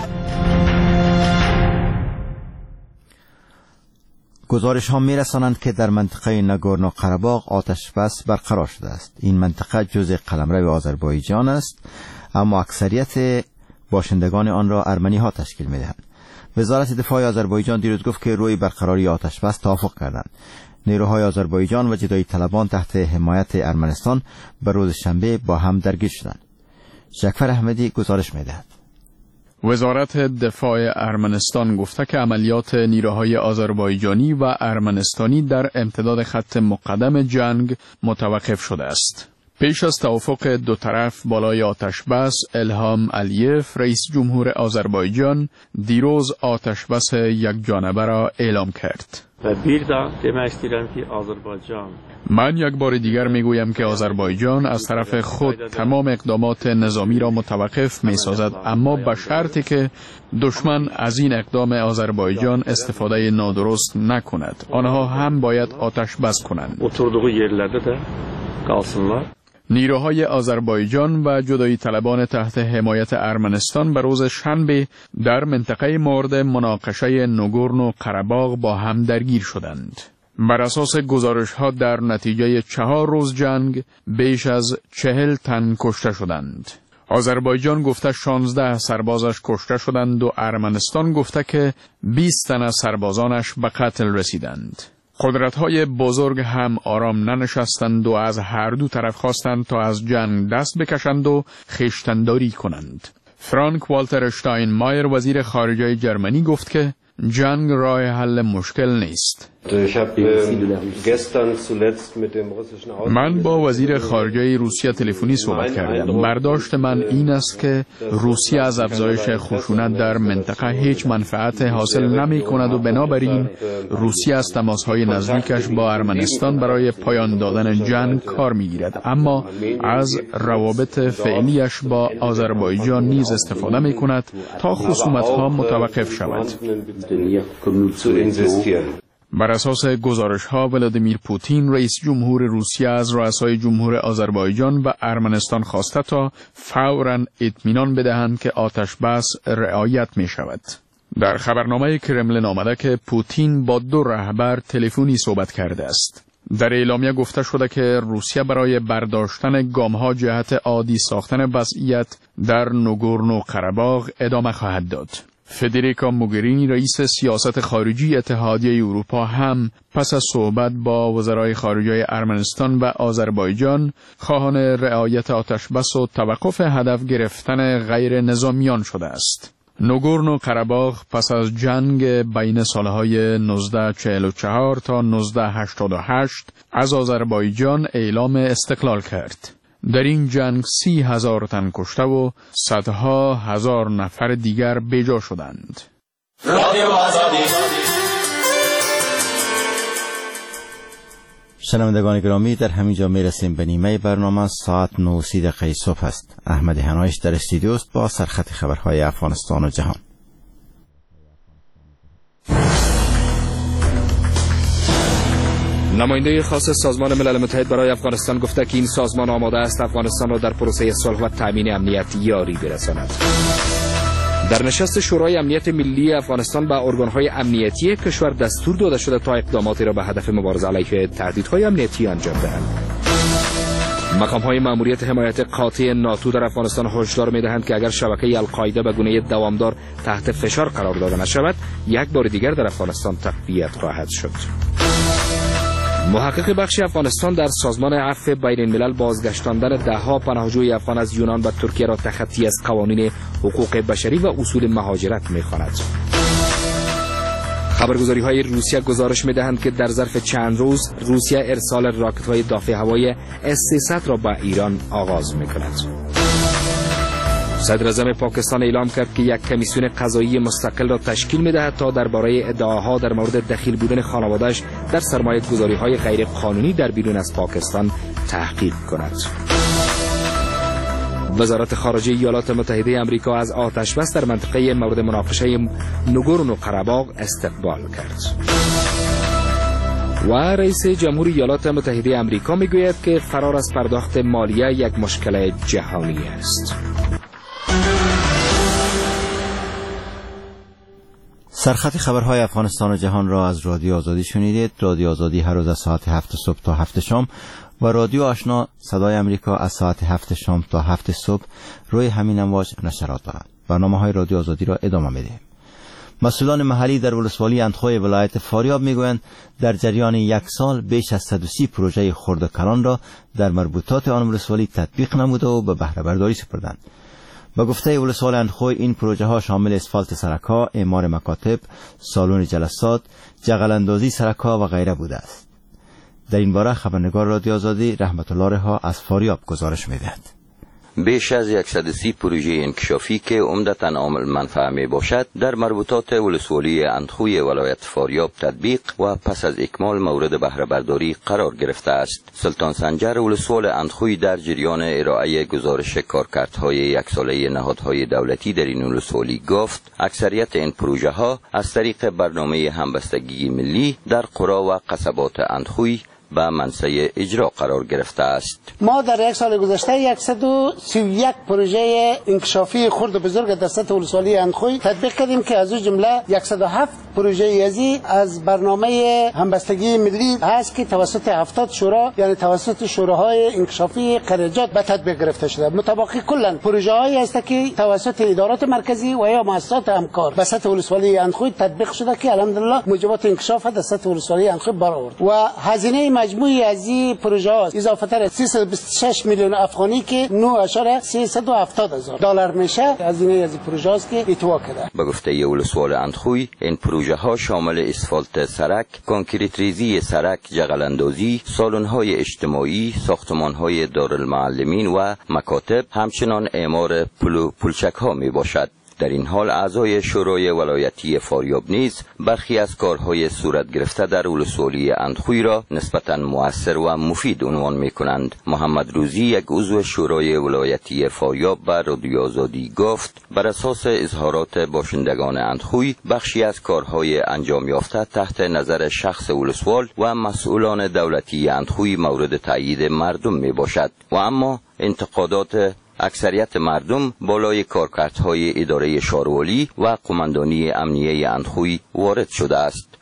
گزارش ها می رسانند که در منطقه ناگورنو قره‌باغ آتش بس برقرار شده است. این منطقه جزء قلمرو آذربایجان است، اما اکثریت باشندگان آن را ارمنی ها تشکیل می دهند. وزارت دفاع آذربایجان دیروز گفت که روی برقراری آتش بس توافق کردند. نیروهای آذربایجان و جدایی طلبان تحت حمایت ارمنستان به روز شنبه با هم درگیر شدند. جعفر احمدی گزارش می دهد. وزارت دفاع ارمنستان گفته که عملیات نیروهای آذربایجانی و ارمنستانی در امتداد خط مقدم جنگ متوقف شده است. پیش از توافق دو طرف بالای آتش بس، الهام علیف رئیس جمهور آذربایجان دیروز آتش بس یک جانبه را اعلام کرد. من یک بار دیگر میگویم که آذربایجان از طرف خود تمام اقدامات نظامی را متوقف می‌سازد، اما به شرطی که دشمن از این اقدام آذربایجان استفاده نادرست نکند. آنها هم باید آتش بس کنند. نیروهای آذربایجان و جدایی طلبان تحت حمایت ارمنستان به روز شنبه در منطقه مورد مناقشه ناگورنو قره‌باغ با هم درگیر شدند. بر اساس گزارش ها در نتیجه چهار روز جنگ بیش از چهل تن کشته شدند. آذربایجان گفته شانزده سربازش کشته شدند و ارمنستان گفته که بیست تن از سربازانش به قتل رسیدند. قدرت‌های بزرگ هم آرام ننشستند و از هر دو طرف خواستند تا از جنگ دست بکشند و خویشتن‌داری کنند. فرانک والتر اشتاین مایر وزیر خارجه جرمنی گفت که جنگ راه حل مشکل نیست. من با وزیر خارجه روسیه تلفنی صحبت کردم. برداشت من این است که روسیه از افزایش خشونت در منطقه هیچ منفعت حاصل نمی کند و بنابراین روسیه از تماس‌های نزدیکش با ارمنستان برای پایان دادن جنگ کار می‌گیرد، اما از روابط فعلیش با آذربایجان نیز استفاده می‌کند تا خصومت‌ها متوقف شود. بر اساس گزارش‌ها ولادیمیر پوتین رئیس جمهور روسیه از رؤسای جمهور آذربایجان و ارمنستان خواسته تا فوراً اطمینان بدهند که آتش بس رعایت می‌شود. در خبرنامه کرملین آمده که پوتین با دو رهبر تلفنی صحبت کرده است. در اعلامیه گفته شده که روسیه برای برداشتن گام‌ها جهت عادی ساختن وضعیت در ناگورنو قره‌باغ ادامه خواهد داد. فدریکا موگرینی رئیس سیاست خارجی اتحادیه اروپا هم پس از صحبت با وزرای خارجه ارمنستان و آذربایجان خواهان رعایت آتشبس و توقف هدف گرفتن غیر نظامیان شده است. نگورنو قره‌باغ پس از جنگ بین سالهای نوزده چهل و چهار تا نوزده هشتاد و هشت از آذربایجان اعلام استقلال کرد. در این جنگ سی هزار تن کشته و صدها هزار نفر دیگر بیجا شدند. رادیو آزادی. شنوندگان گرامی، در همینجا میرسیم به نیمه برنامه. ساعت نه و سی دقیقه صبح است. احمد هنایش در استودیو است با سرخط خبرهای افغانستان و جهان. نماینده خاص سازمان ملل متحد برای افغانستان گفته که این سازمان آماده است افغانستان را در پروسه صلح و تامین امنیت یاری برساند. در نشست شورای امنیت ملی افغانستان به ارگان‌های امنیتی کشور دستور داده شده تا اقداماتی را به هدف مبارزه علیه تهدیدهای امنیتی انجام دهند. مقام‌های مأموریت حمایت قاطع ناتو در افغانستان هشدار می‌دهند که اگر شبکه القاعده به گونه دوامدار تحت فشار قرار داده نشود، یک بار دیگر در افغانستان تقویت خواهد شد. محقق بخش افغانستان در سازمان عفو بین الملل بازگشتاندن دهها پناهجوی افغان از یونان به ترکیه را تخطی از قوانین حقوق بشری و اصول مهاجرت می‌خواند. خبرگزاری‌های روسیه گزارش می‌دهند که در ظرف چند روز روسیه ارسال راکت‌های دافع هوایی اس سیصد را به ایران آغاز می‌کند. صدر اعظم پاکستان اعلام کرد که یک کمیسیون قضایی مستقل را تشکیل می‌دهد تا درباره ادعاها در مورد دخیل بودن خانواده‌اش در سرمایه‌گذاری‌های غیر قانونی در بیرون از پاکستان تحقیق کند. وزارت خارجه ایالات متحده آمریکا از آتشبس در منطقه مورد مناقشه نگورنو قره‌باغ استقبال کرد. و رئیس جمهور ایالات متحده آمریکا میگوید که فرار از پرداخت مالیه یک مشکل جهانی است. سرخط خبرهای افغانستان و جهان را از رادیو آزادی شنیدید. رادیو آزادی هر روز از ساعت هفت صبح تا هفت شام و رادیو آشنا صدای امریکا از ساعت هفت شام تا هفت صبح روی همین امواج نشرات دارد. برنامه‌های رادیو آزادی را ادامه می‌دهیم. مسئولان محلی در ولسوالی اندخوی ولایت فاریاب میگویند در جریان یک سال بیش از صد و سی پروژه خرد و کلان را در مربوطات آن ولسوالی تطبیق نموده و به بهره برداری سپردند. با گفته ولسوالی اندخوی این پروژه ها شامل اسفالت سرک‌ها، اعمار مکاتب، سالن جلسات، جغل اندازی سرک‌ها و غیره بوده است. در این باره خبرنگار رادیو آزادی رحمت الله رها از فاریاب گزارش می‌دهد. بیش از صد و سی پروژه انکشافی که عمدتاً عامل منفعه می باشد در مربوطات ولسوالی اندخوی ولایت فاریاب تطبیق و پس از اکمال مورد بهره برداری قرار گرفته است. سلطان سنجر ولسوال اندخوی در جریان ارائه گزارش کارکردهای یک ساله نهادهای دولتی در این ولسوالی گفت اکثریت این پروژه ها از طریق برنامه همبستگی ملی در قرا و قصبات اندخوی به منصه اجرا قرار گرفته است. ما در یک سال گذشته صد و سی و یک پروژه انکشافی خرد و بزرگ در سطح ولسوالی اندخوی تطبیق کردیم که از اون جمله صد و هفت پروژه ازی از برنامه همبستگی ملی هست که توسط هفتاد شورا یعنی توسط شوراهای انکشافی قرارداد به تطبیق گرفته شده. متبقی کلا پروژه هایی است که توسط ادارات مرکزی و یا مؤسسات همکار به سطح ولسوالی اندخوی تطبیق شده که الحمدلله موجبات انکشاف در سطح ولسوالی اندخوی برآورد و هزینه مجموعی از این پروژه ها اضافه تر سیصد و بیست و شش میلیون افغانی که نه اشاره سیصد و هفتاد هزار دلار میشه. هزینه از این پروژه است که اتوا کرده. به گفته ولسوال اندخوی این پروژه ها شامل اسفالت سرک، کانکریت ریزی سرک، جغل اندازی، سالن های اجتماعی، ساختمان های دارالمعلمین و مکاتب، همچنان اعمار پل و پلچک ها می باشد. در این حال اعضای شورای ولایتی فاریاب نیز برخی از کارهای صورت گرفته در ولسوالی اندخوی را نسبتاً مؤثر و مفید عنوان می‌کنند. محمد روزی یک عضو شورای ولایتی فاریاب به رادیو آزادی گفت بر اساس اظهارات باشندگان اندخوی بخشی از کارهای انجام یافته تحت نظر شخص ولسوال و مسئولان دولتی اندخوی مورد تایید مردم میباشد و اما انتقادات اکثریت مردم بالای کارکردهای اداره شاروالی و قماندانی امنیه اندخوی وارد شده است.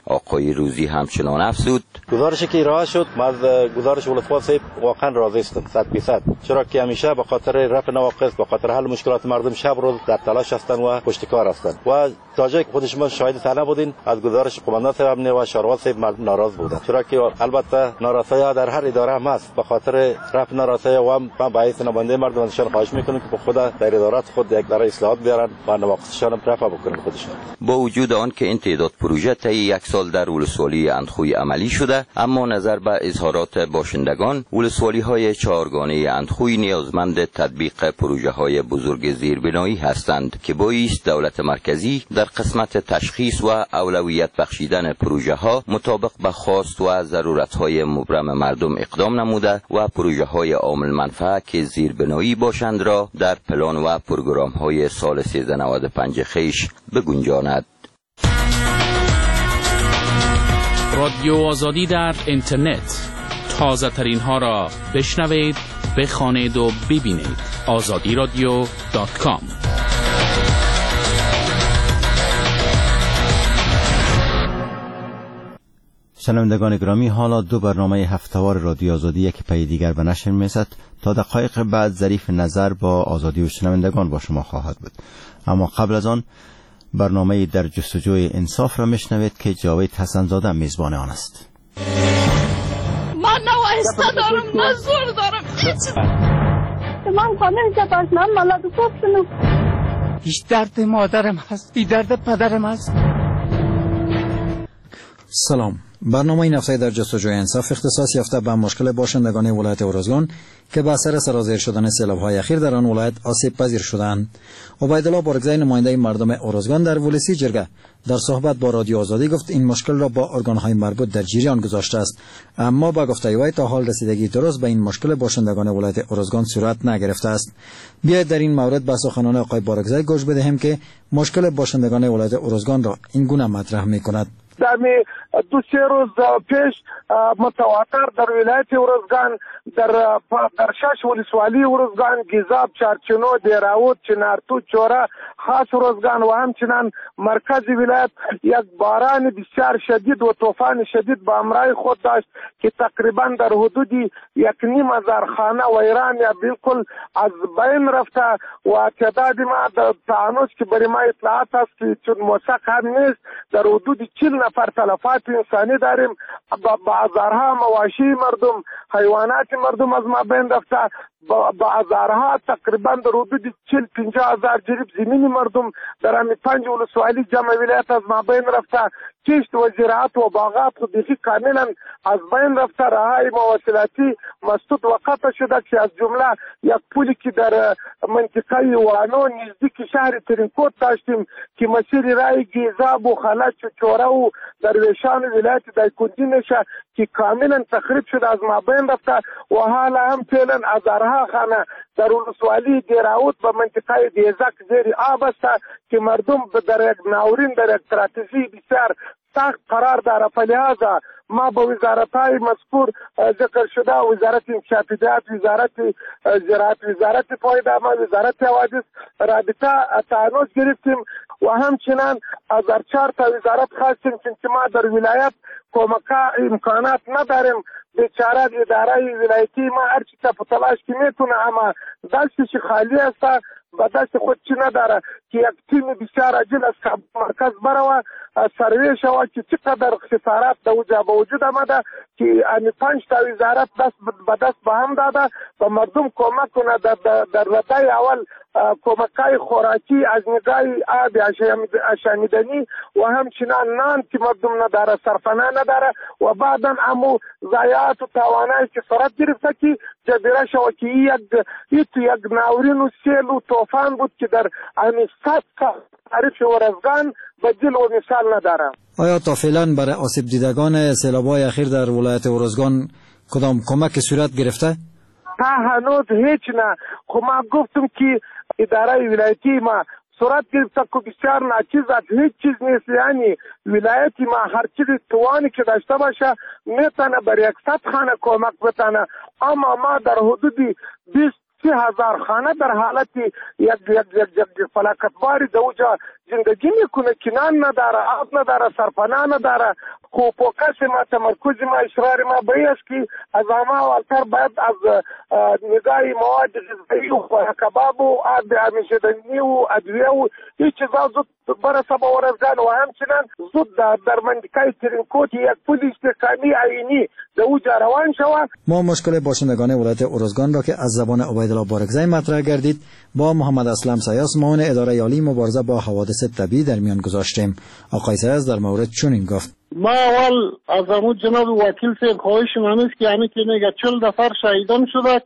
آقای روزی همچنان افزود: گزارشی که ارائه شد، ما از گزارش ولسوالی صاحب واقعا راضی هستم صد درصد، چرا که همیشه به خاطر رفع نواقص، به خاطر حل مشکلات مردم شب روز در تلاش هستند و پشتکار هستند و تا جایی که خود شما شاهد صحنه بودین از گزارش قماندان صاحب و شاروال صاحب مردم ناراض بودند، چرا که البته نارسایی در هر اداره هم هست. به خاطر رفع نارسایی و من باعث نماینده مردم ازشان خواهش میکنم که خود در ادارات خود یک برای اصلاحات بیارن و نواقصشان هم رفع بکنن خودشان. با وجود آن که این تعداد پروژه طی یک سال در ولسوالی اندخوی عملی شده، اما نظر به اظهارات باشندگان، ولسوالی های چهارگانه اندخوی نیازمند تطبیق پروژه های بزرگ زیربنایی هستند که بایست دولت مرکزی در قسمت تشخیص و اولویت بخشیدن پروژه ها مطابق به خواست و ضرورت های مبرم مردم اقدام نموده و پروژه های عامل منفعه که زیربنایی باشند را در پلان و پروگرام های سال سیزده نود و پنج خیش بگنجاند. رادیو آزادی در اینترنت، تازه ترین ها را بشنوید، بخوانید و ببینید. آزادی رادیو دات کام. شنوندگان گرامی، حالا دو برنامه هفتهوار رادیو آزادی یک پی دیگر به نشر می‌رسد. تا دقایق بعد ظریف نظر با آزادی و شنوندگان با شما خواهد بود، اما قبل از آن برنامه در جستجوی انصاف را میشنوید که جاوید حسن‌زاده میزبان آن است. من نه وایسته دارم نه زور دارم، من خانه که پس من ملد پفتنم. هیچ درد مادرم هست، بی درد پدرم هست. سلام. برنامه این هفته در جستجوی انصاف اختصاص یافته به مشکل باشندگان ولایت اورزگان که به اثر سرازیر شدن سیلاب‌های اخیر در آن ولایت آسیب پذیر شدند. عبیدالله بارگزی، نماینده مردم اورزگان در ولسی جرگه، در صحبت با رادیو آزادی گفت این مشکل را با ارگان‌های مربوط در جریان گذاشته است، اما با گفته وی تا حال رسیدگی درست به این مشکل باشندگان ولایت اورزگان صورت نگرفته است. بیایید در این مورد به سخنان آقای بارگزی گوش بدهیم که مشکل باشندگان ولایت اورزگان را این گونه مطرح می‌کند. در دو سه روز پیش متواتر در ولایت اورزگان، در در شش ولسوالی اورزگان، گیزاب، چارچنو، دیراود، چنارتو، چوره، خاص اورزگان و همچنان مرکز ولایت یک باران بسیار شدید و طوفان شدید به همراه خود داشت که تقریبا در حدود یک نیم هزار خانه ویران یا بالکل از بین رفته و تعداد ما در تانوس که برای ما اطلاعات است که چون موثق هم نیست، در حدود چهل نفر تلفات انسانی داریم. با هزارها مواشی مردم، حیوانات مردم از ما بین رفته، با هزارها تقریبا در حدود چهل پنجاه هزار جریب زمین مردم در همین پنج ولسوالی جمع ولایت از ما بین رفته. کشت و زراعت و باغات بیخی کاملا از بین رفته. راههای مواصلاتی مسدود و قطع شده که از جمله یک پولی که در منطقه وانو نزدیک شهر ترینکوت داشتیم که مسیر رای گیزاب و خلج و چوره و درویشان ولایت دایکندی نشه که کاملا تخریب شده از ما بین رفته و حالا هم فعلا هزارها خانه در ولسوالی دیراود به منطقه دیزک زیر آب است که مردم در یک ناورین، در یک استراتژی بسیار سخت قرار داره. فلهذا ما با وزارت‌های مذکور ذکر شده، وزارت انکشافات، وزارت زراعت، وزارت پایدارمند، وزارت حوادث رابطه تانوس گرفتیم و همچنان از چهار تا وزارت خواستیم که ما در ولایت کمک امکانات نداریم. بیچاره اداره ولایتی ما هرچی تا تلاش که میتونه اما دستش خالی است و دست خود چی نداره که یک تیم بسیار عجل از مرکز بروه سروی شوه که چقدر خسارات در اوجا به وجود آمده که امی پنج تا وزارت دست به دست به هم داده و مردم کمک کنه در, در, در ردای اول کمکای خوراکی از نگاه آب اشامیدنی و همچنان نان که مردم نداره، صرفانه نداره و بعدا امو ضایعات و توانایی که صورت گرفته که جبیره شوه که یک یک ناورین و سیل و طوفان بود که در امی صد تعریف اورزگان بدیل و مثال نداره. آیا تا فعلا برای آسیب دیدگان سیلاب‌های اخیر در ولایت اورزگان کدام کمک صورت گرفته؟ تا هنوز هیچ نه. خب ما گفتم که اداره ولایتی ما صورت گرفته که بسیار ناچیز است، هیچ چیز نیست. یعنی ولایتی ما هر چیز توانی که داشته باشه میتونه بر یکصد خانه کمک بتونه، اما ما در حدود بیست سی هزار خانه در حالت یک یک یک یک فلاکتباری در اوجا زندگی میکنه، کنان نداره، آب نداره، سرپناه نداره. خب فوکس ما، تمرکز ما، اصرار ما به این است که از همه اولتر باید از نگاه مواد غذایی و کباب و آب همیشدنی و ادویه و هیچ چیزا زود برسه به ورزگان و همچنان زود در منطقه ترینکوت یک پل استحکامی عینی در اوجا روان شود. ما مشکل باشندگان ولایت ارزگان را که از زبان عبیدالله بارکزی مطرح گردید با محمد اسلم سیاس، معاون اداره عالی مبارزه با حوادث طبیعی در میان گذاشتیم. آقای سیاس در مورد چنین گفت: ما اول از امود جناب وکیل صاحب خواهش من است که همین که میگه چل نفر شهیدان شده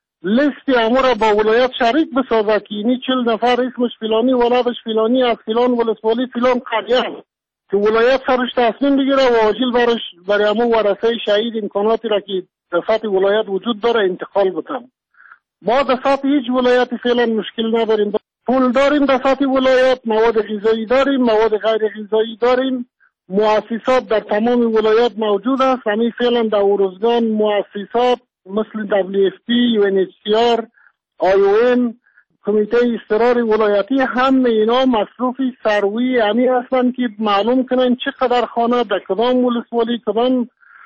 لیست امور را با ولایت شریک بسازه که اینی چل نفر اسمش فلانی ولادش فلانی از فلان ولسوالی فلان قریه که ولایت سرش تصمیم بگیره و عاجل برش برای امو ورثه شهید امکاناتی را که در سطح ولایت وجود داره انتقال بکنم. ما در سطح هیچ ولایتی فعلا مشکل نداریم. پول داریم در سطح ولایت، مواد غذایی داریم، مواد غیر غذایی داریم، مؤسسات در تمام ولایت موجود است. همین فعلا در ارزگان مؤسسات مثل دبلیو اف پی، یو ان اچ سی آر، آی او ام، کمیته اضطرار ولایتی، هم اینا مصروف سروی همی هستند که معلوم کنن چقدر خانه در کدام ولسوالی، کدام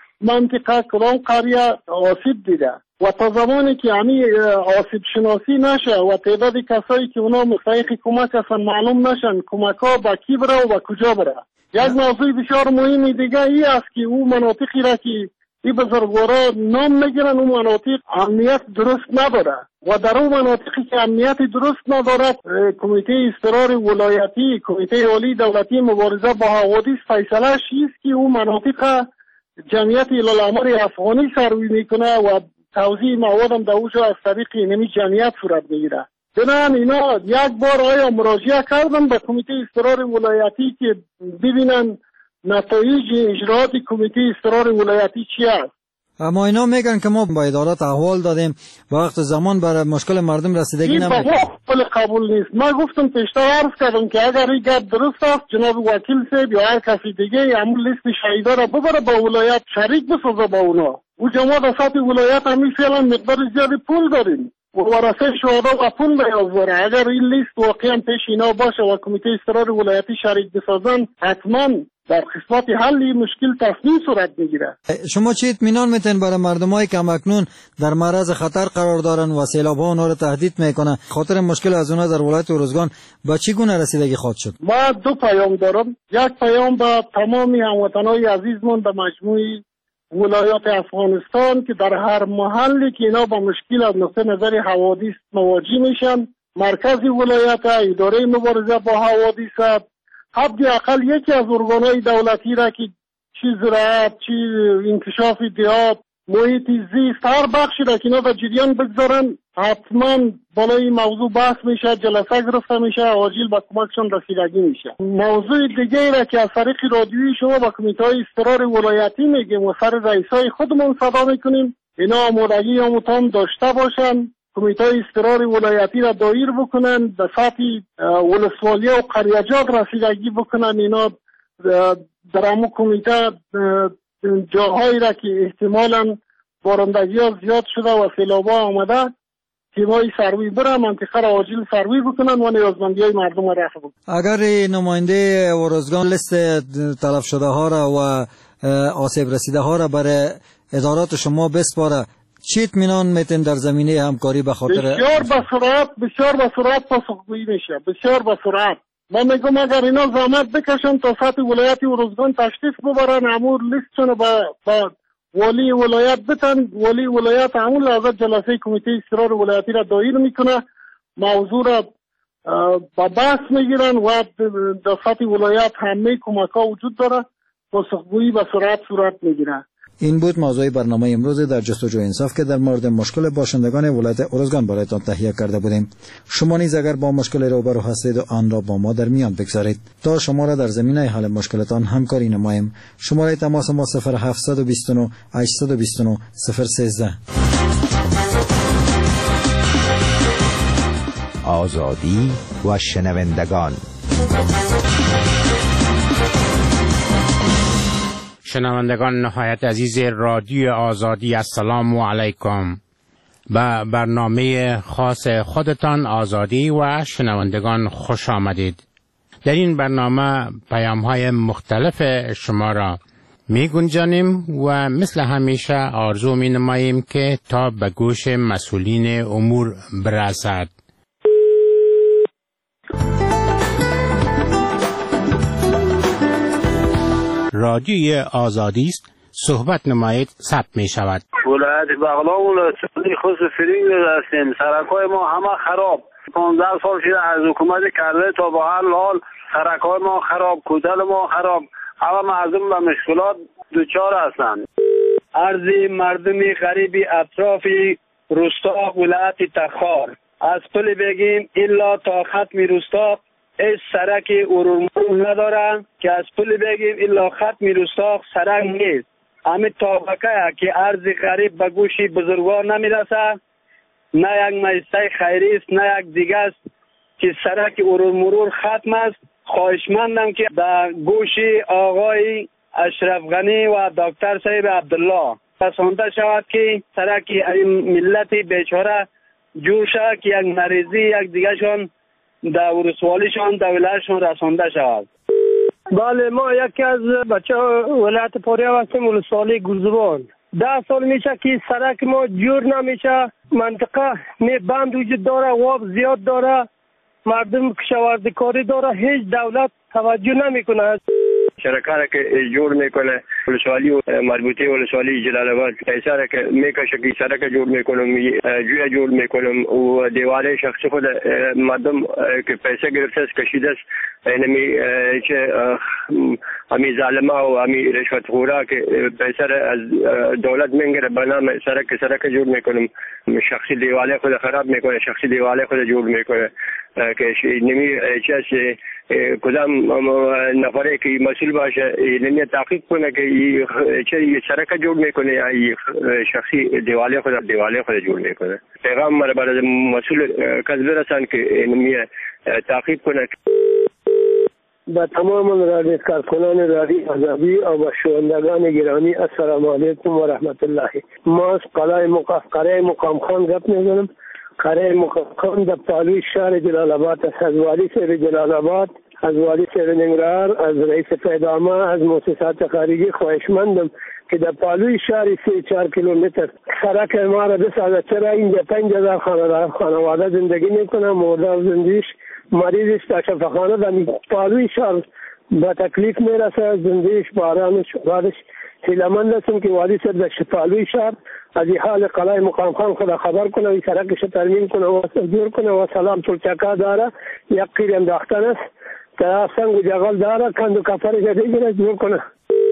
منطقه، کدام قریه آسیب دیده و تا زمانی که همی آسیب شناسی نشه و تعداد کسایی که اونا مستحق کمک هستن معلوم نشن، کمک ها با کی بره و با کجا بره. یک موضوع بسیار مهمی دیگه ای است که او مناطقی را که این بزرگوارا نام میگیرن اون مناطق امنیت درست نداره و در اون مناطقی که امنیت درست نداره کمیته اضطرار ولایتی، کمیته عالی دولتی مبارزه با حوادث فیصله است که اون مناطق جمعیت الالامر افغانی سروی میکنه و توزیع مواد هم در اوجا از طریق اینمی جمعیت صورت میگیره. بنابراین اینا یک بار آیا مراجعه کردن به کمیته اضطرار ولایتی که ببینن نتایج اجرات کمیته اضطرار ولایتی چی است. اما اینا میگن که ما با ادارات احوال دادیم وقت زمان برای مشکل مردم رسیدگی نمیکنه. این قابل قبول نیست. ما گفتم پیشتر عرض کردم که اگر این گپ درست است جناب وکیل صاحب یا هر کسی دیگه همون لیست شهیدا را ببره با ولایت شریک بسازه با اونا. او جماعت در سطح ولایت همی فعلا مقدار زیادی پول داریم و ورثه شهدا و پول نیازداره. اگر این لیست واقعا پیش اینا باشه و کمیته اضطرار ولایتی شریک بسازن حتما در قسمت حل مشکل تصمیم صورت میگیره. شما چی اطمینان میتین برای مردمایی که همکنون در معرض خطر قرار دارن و سیلاب‌ها اونها رو تهدید میکنه، خاطر مشکل از اونها در ولایت ارزگان با چی گونه رسیدگی خواهد شد؟ ما دو پیام دارم. یک پیام به تمام هموطنان عزیزمون در مجموعه ولایات افغانستان که در هر محلی که اینا با مشکل از نقطه نظر حوادث مواجه میشن، مرکز ولایت، اداره مبارزه با حوادث، حد اقل یکی از ارگانهای دولتی را که چی زراعت، چی انکشاف دیات، محیط زیست، هر بخشی را که اینا در جریان بگذارن حتما بالای موضوع بحث میشه، جلسه گرفته میشه، عاجل با کمکشان رسیدگی میشه. موضوع دیگه را که از طریق رادیویی شما با کمیته های اضطرار ولایتی میگیم و سر رئیسای خودمون صدا میکنیم اینا آمادگی آموتان داشته باشن، کمیته اضطرار ولایتی را دایر بکنن، به سطح ولسوالی و قریجات رسیدگی بکنن. اینا در همون کمیته جاهایی را که احتمالاً بارندگی ها زیاد شده و سیلابا آمده تیمای سروی برن منطقه را عاجل سروی بکنن و نیازمندی های مردم را رفع بکنن. اگر نماینده ارزگان لیست تلف شده ها را و آسیب رسیده ها را برای ادارات شما بسپاره، چی اطمینان میتین در زمینه همکاری به خاطر بسیار به سرعت بسیار به سرعت پاسخگویی میشه، بسیار به سرعت. من میگم اگر اینا زحمت بکشن تا سطح ولایت ارزگان تشریف ببرن، امور لیستشون با با والی ولایت بتن، والی ولایت همون لحظه جلسه کمیته اضطرار ولایتی را دایر میکنه، موضوع را با بحث میگیرن و در سطح ولایت همه کمک ها وجود داره، پاسخگویی به سرعت صورت میگیره. این بود موضوع برنامه امروز در جستجو انصاف که در مورد مشکل باشندگان ولایت ارزگان برایتان تهیه کرده بودیم. شما نیز اگر با مشکل روبرو هستید و آن را با ما در میان بگذارید تا شما را در زمینه حل مشکلتان همکاری نماییم. شماره تماس ما صفر هفت دو نه هشت دو نه صفر یک سه. آزادی و شنوندگان. شنوندگان نهایت عزیز رادیو آزادی، السلام علیکم. به برنامه خاص خودتان آزادی و شنوندگان خوش آمدید. در این برنامه پیام های مختلف شما را می گنجانیم و مثل همیشه آرزو می نماییم که تا به گوش مسئولین امور برسد. رادیوی آزادی است، صحبت نمایید ثبت می شود. ولایت بغلان ولایت خصوص فرینگ هستیم. سرکای ما همه خراب. پانزده سال شده از حکومت کرده تا با هر حال سرکای ما خراب، کودل ما خراب. همه مردم به مشکلات دوچار هستند. عرض مردم غریب اطراف روستا ولایت تخار از پل بگیم الا تا ختم روستا هیچ سرک ارورمرور ندارن که از پل بگیم الا ختم روستا سرک نیست. همین طابقه که عرض غریب به گوش بزرگوار نمیرسه، نه یک مجلس خیری است نه یک دیگه است که سرک ارورمرور ختم است. خواهشمندم که در گوش آقای اشرف غنی و دکتر صاحب عبدالله رسانده شود که سرک این ملت بیچاره جور شد که یک مریضی یک دیگه شان در ولسوالیشان در ولایتشان رسانده شود. بله، ما یکی از بچه ولایت پوریا هستیم، ولسوالی گلزبان. ده سال میشه که سرک ما جور نمیشه. منطقه می بند وجود داره، واب زیاد داره، مردم کشاورزی کاری داره، هیچ دولت توجه نمیکنه. شرکت که جور میکنه ولسوالی و مربوطه ولسوالی جلال آباد ایسا که میکشه که سرک جور میکنم، جوی جور میکنم و دیواله شخصی خود مردم که پیسه گرفته است کشیده است، اینمی چه همی ظالمه و همی رشوت خورا که پیسه از دولت میگیره به نام سرک سرک جور میکنم، شخصی دیواله خود خراب میکنه، شخصی دیواله خود جور میکنه که نمی چه کدام نفره که مسئول باشه نمی تحقیق کنه که چه سرک جور میکنه یا شخصی دیواله خود دیواله خود جور میکنه. پیغام مرا برای مسئول کس برسان که نمی تحقیق کنه. با تمام رادیو کارکنان رادیو آزادی و با شنوندگان گرامی السلام علیکم و رحمت الله. ما از قلعه مقام قلعه مقام خان گپ میزنم. قلعه مقام خان در پالوی شهر جلال آباد است. از والی شهر جلال آباد، از والی شهر ننگرهار، از رئیس پیدامه، از مؤسسات خارجی خواهشمندم که در پالوی شهر سه چهار کیلومتر سرک ما را بسازد. چرا اینجا پنج هزار خانواده زندگی میکنه، مرده و زندگیش مریضش در شفاخانه در پالوی شهر با تکلیف میرسه، زندگیش بارانش بارش هیلمند هستم که والی صاحب در پالوی شهر از این حال قلعه مقام خان خدا خبر کنه و سرکش ترمیم کنه و جور کنه و سلام تلچکا داره، یک قیر انداختن است که سنگ و جغل داره، کند و کفرش دیگه جور کنه.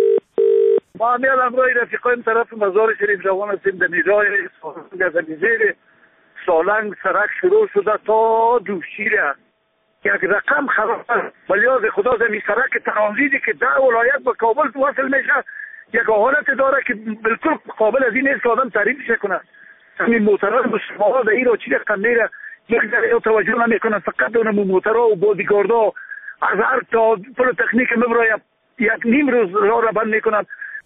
ما میاد امروی رفیقایم طرف مزار شریف روان هستیم. در نیزای گزنیزیر سالنگ سرک شروع شده تا دوشیره، یک رقم خراب است. بلیاز خدا زمین سرک ترانزیتی که در ولایت به کابل وصل میشه یک حالت داره که بالکل قابل از این نیست که آدم تعریفش کنه. همین موترها مسلمان‌ها در این را چی رقم میره یک ذره توجه نمیکنن، فقط اون موترها و بادیگاردها از هر تا پل تکنیک مبرای یک نیم روز راه را بند میکنن.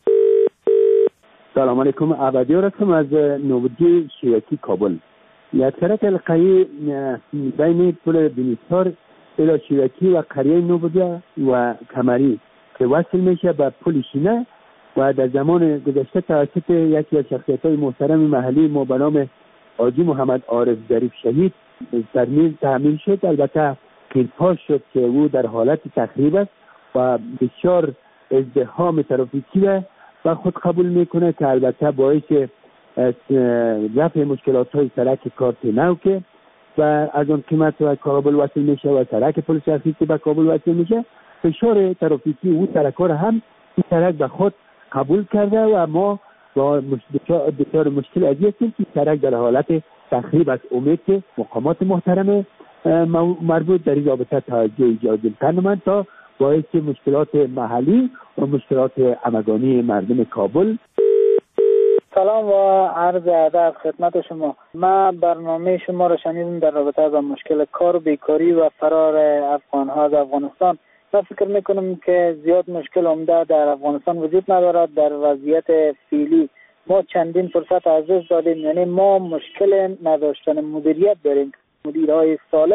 سلام علیکم، عبدیار هستم از نوبدی شیعتی کابل. یک سرک القایی بین پل بینیستار الى شیعتی و قریه نوبدی و کمری که وصل میشه به پل شینه و در زمان گذشته توسط یکی از شخصیت‌های محترم محلی ما به نام حاجی محمد عارف ظریف شهید ترمیم تعمیر شد. البته پیرپاش شد که او در حالت تخریب است و بسیار ازدحام ترافیکی و خود قبول میکنه که البته باعث رفع مشکلات های سرک کارت نو که و از اون قیمت و کابل وصل میشه و سرک پل شخصی که به کابل وصل میشه، فشار ترافیکی او سرکار هم این سرک به خود قبول کرده و ما با بسیار مشکل از هستیم که سرک در حالت تخریب است. امید که مقامات محترم مربوط در این رابطه توجه ایجاد کنند تا باعث مشکلات محلی و مشکلات همگانی مردم کابل. سلام و عرض ادب خدمت شما. ما برنامه شما را شنیدیم در رابطه با مشکل کار و بیکاری و فرار افغان‌ها از افغانستان. من فکر میکنم که زیاد مشکل عمده در افغانستان وجود ندارد. در وضعیت فعلی ما چندین فرصت ازش دادیم، یعنی ما مشکل نداشتن مدیریت داریم. مدیرهای سالم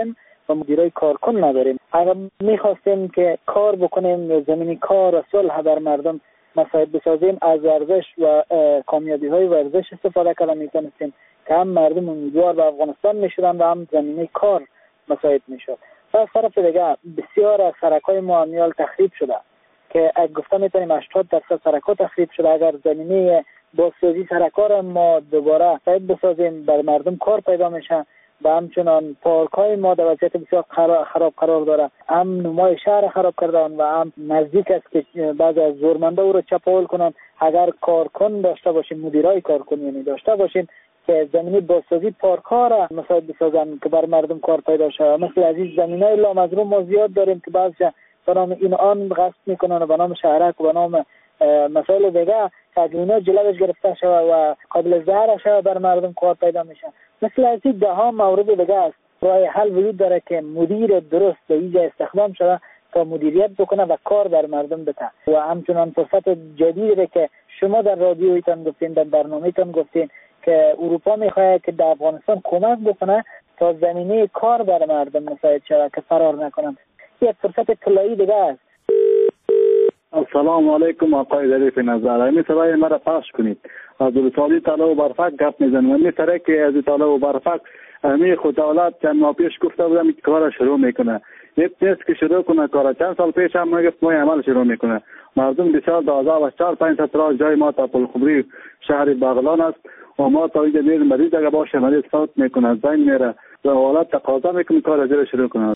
و مدیرای کارکن نداریم. اگر میخواستیم که کار بکنیم، زمینی کار و صلح بر مردم مساعد بسازیم، از ورزش و کامیابی های ورزش استفاده کردن میتونستیم که هم مردم امیدوار به افغانستان میشدن و هم زمینه کار مساعد میشد. و از طرف دیگه بسیار از سرک‌های ما امیال تخریب شده که اگه گفته میتونیم هشتاد درصد سرک‌ها تخریب شده. اگر زمینه بازسازی سرکار ما دوباره مساعد بسازیم، بر مردم کار پیدا میشه. و همچنان پارک های ما در وضعیت بسیار خراب قرار داره، هم نمای شهر خراب کردن و هم نزدیک است که بعض از زورمنده او رو چپاول کنن. اگر کارکن داشته باشیم، مدیرای کارکن یعنی داشته باشیم که زمینی بازسازی پارک ها را مساعد بسازن که بر مردم کار پیدا شه. مثل از این زمینای لامظلوم ما زیاد داریم که بعضی به نام این آن غصب میکنن و به نام شهرک و به نام مسائل دیگه که اینا جلوش گرفته شده و قابل ضرر شده، بر مردم کار پیدا میشه. مثل از این ده ها مورد دیگه است. راه حل وجود داره که مدیر درست به اینجا استخدام شده تا مدیریت بکنه و کار در مردم بده. و همچنان فرصت جدیدی که شما در رادیویتان گفتین، در برنامه‌تان گفتین که اروپا میخواد که در افغانستان کمک بکنه تا زمینه کار بر مردم مساعد شود که فرار نکنن. یک فرصت طلایی دیگه است. السلام علیکم آقای ظریف نظر، این صدای مرا پخش کنید. از ولسوالی طالب و برفک گپ میزنم. این طرح که از طالب و برفک امی خود دولت چند ماه پیش گفته بودم که کار شروع میکنه. این نیست که شروع کنه کار. چند سال پیش هم میگفت ما عمل شروع میکنه. مردم بسیار دوازده و چهار پنج سال جای ما تا پلخمری شهر بغلان است و ما تا اینجا میریم مریض اگه باشه مریض فوت میکنه، زنگ میره و حالت تقاضا میکنه کار از شروع کنه.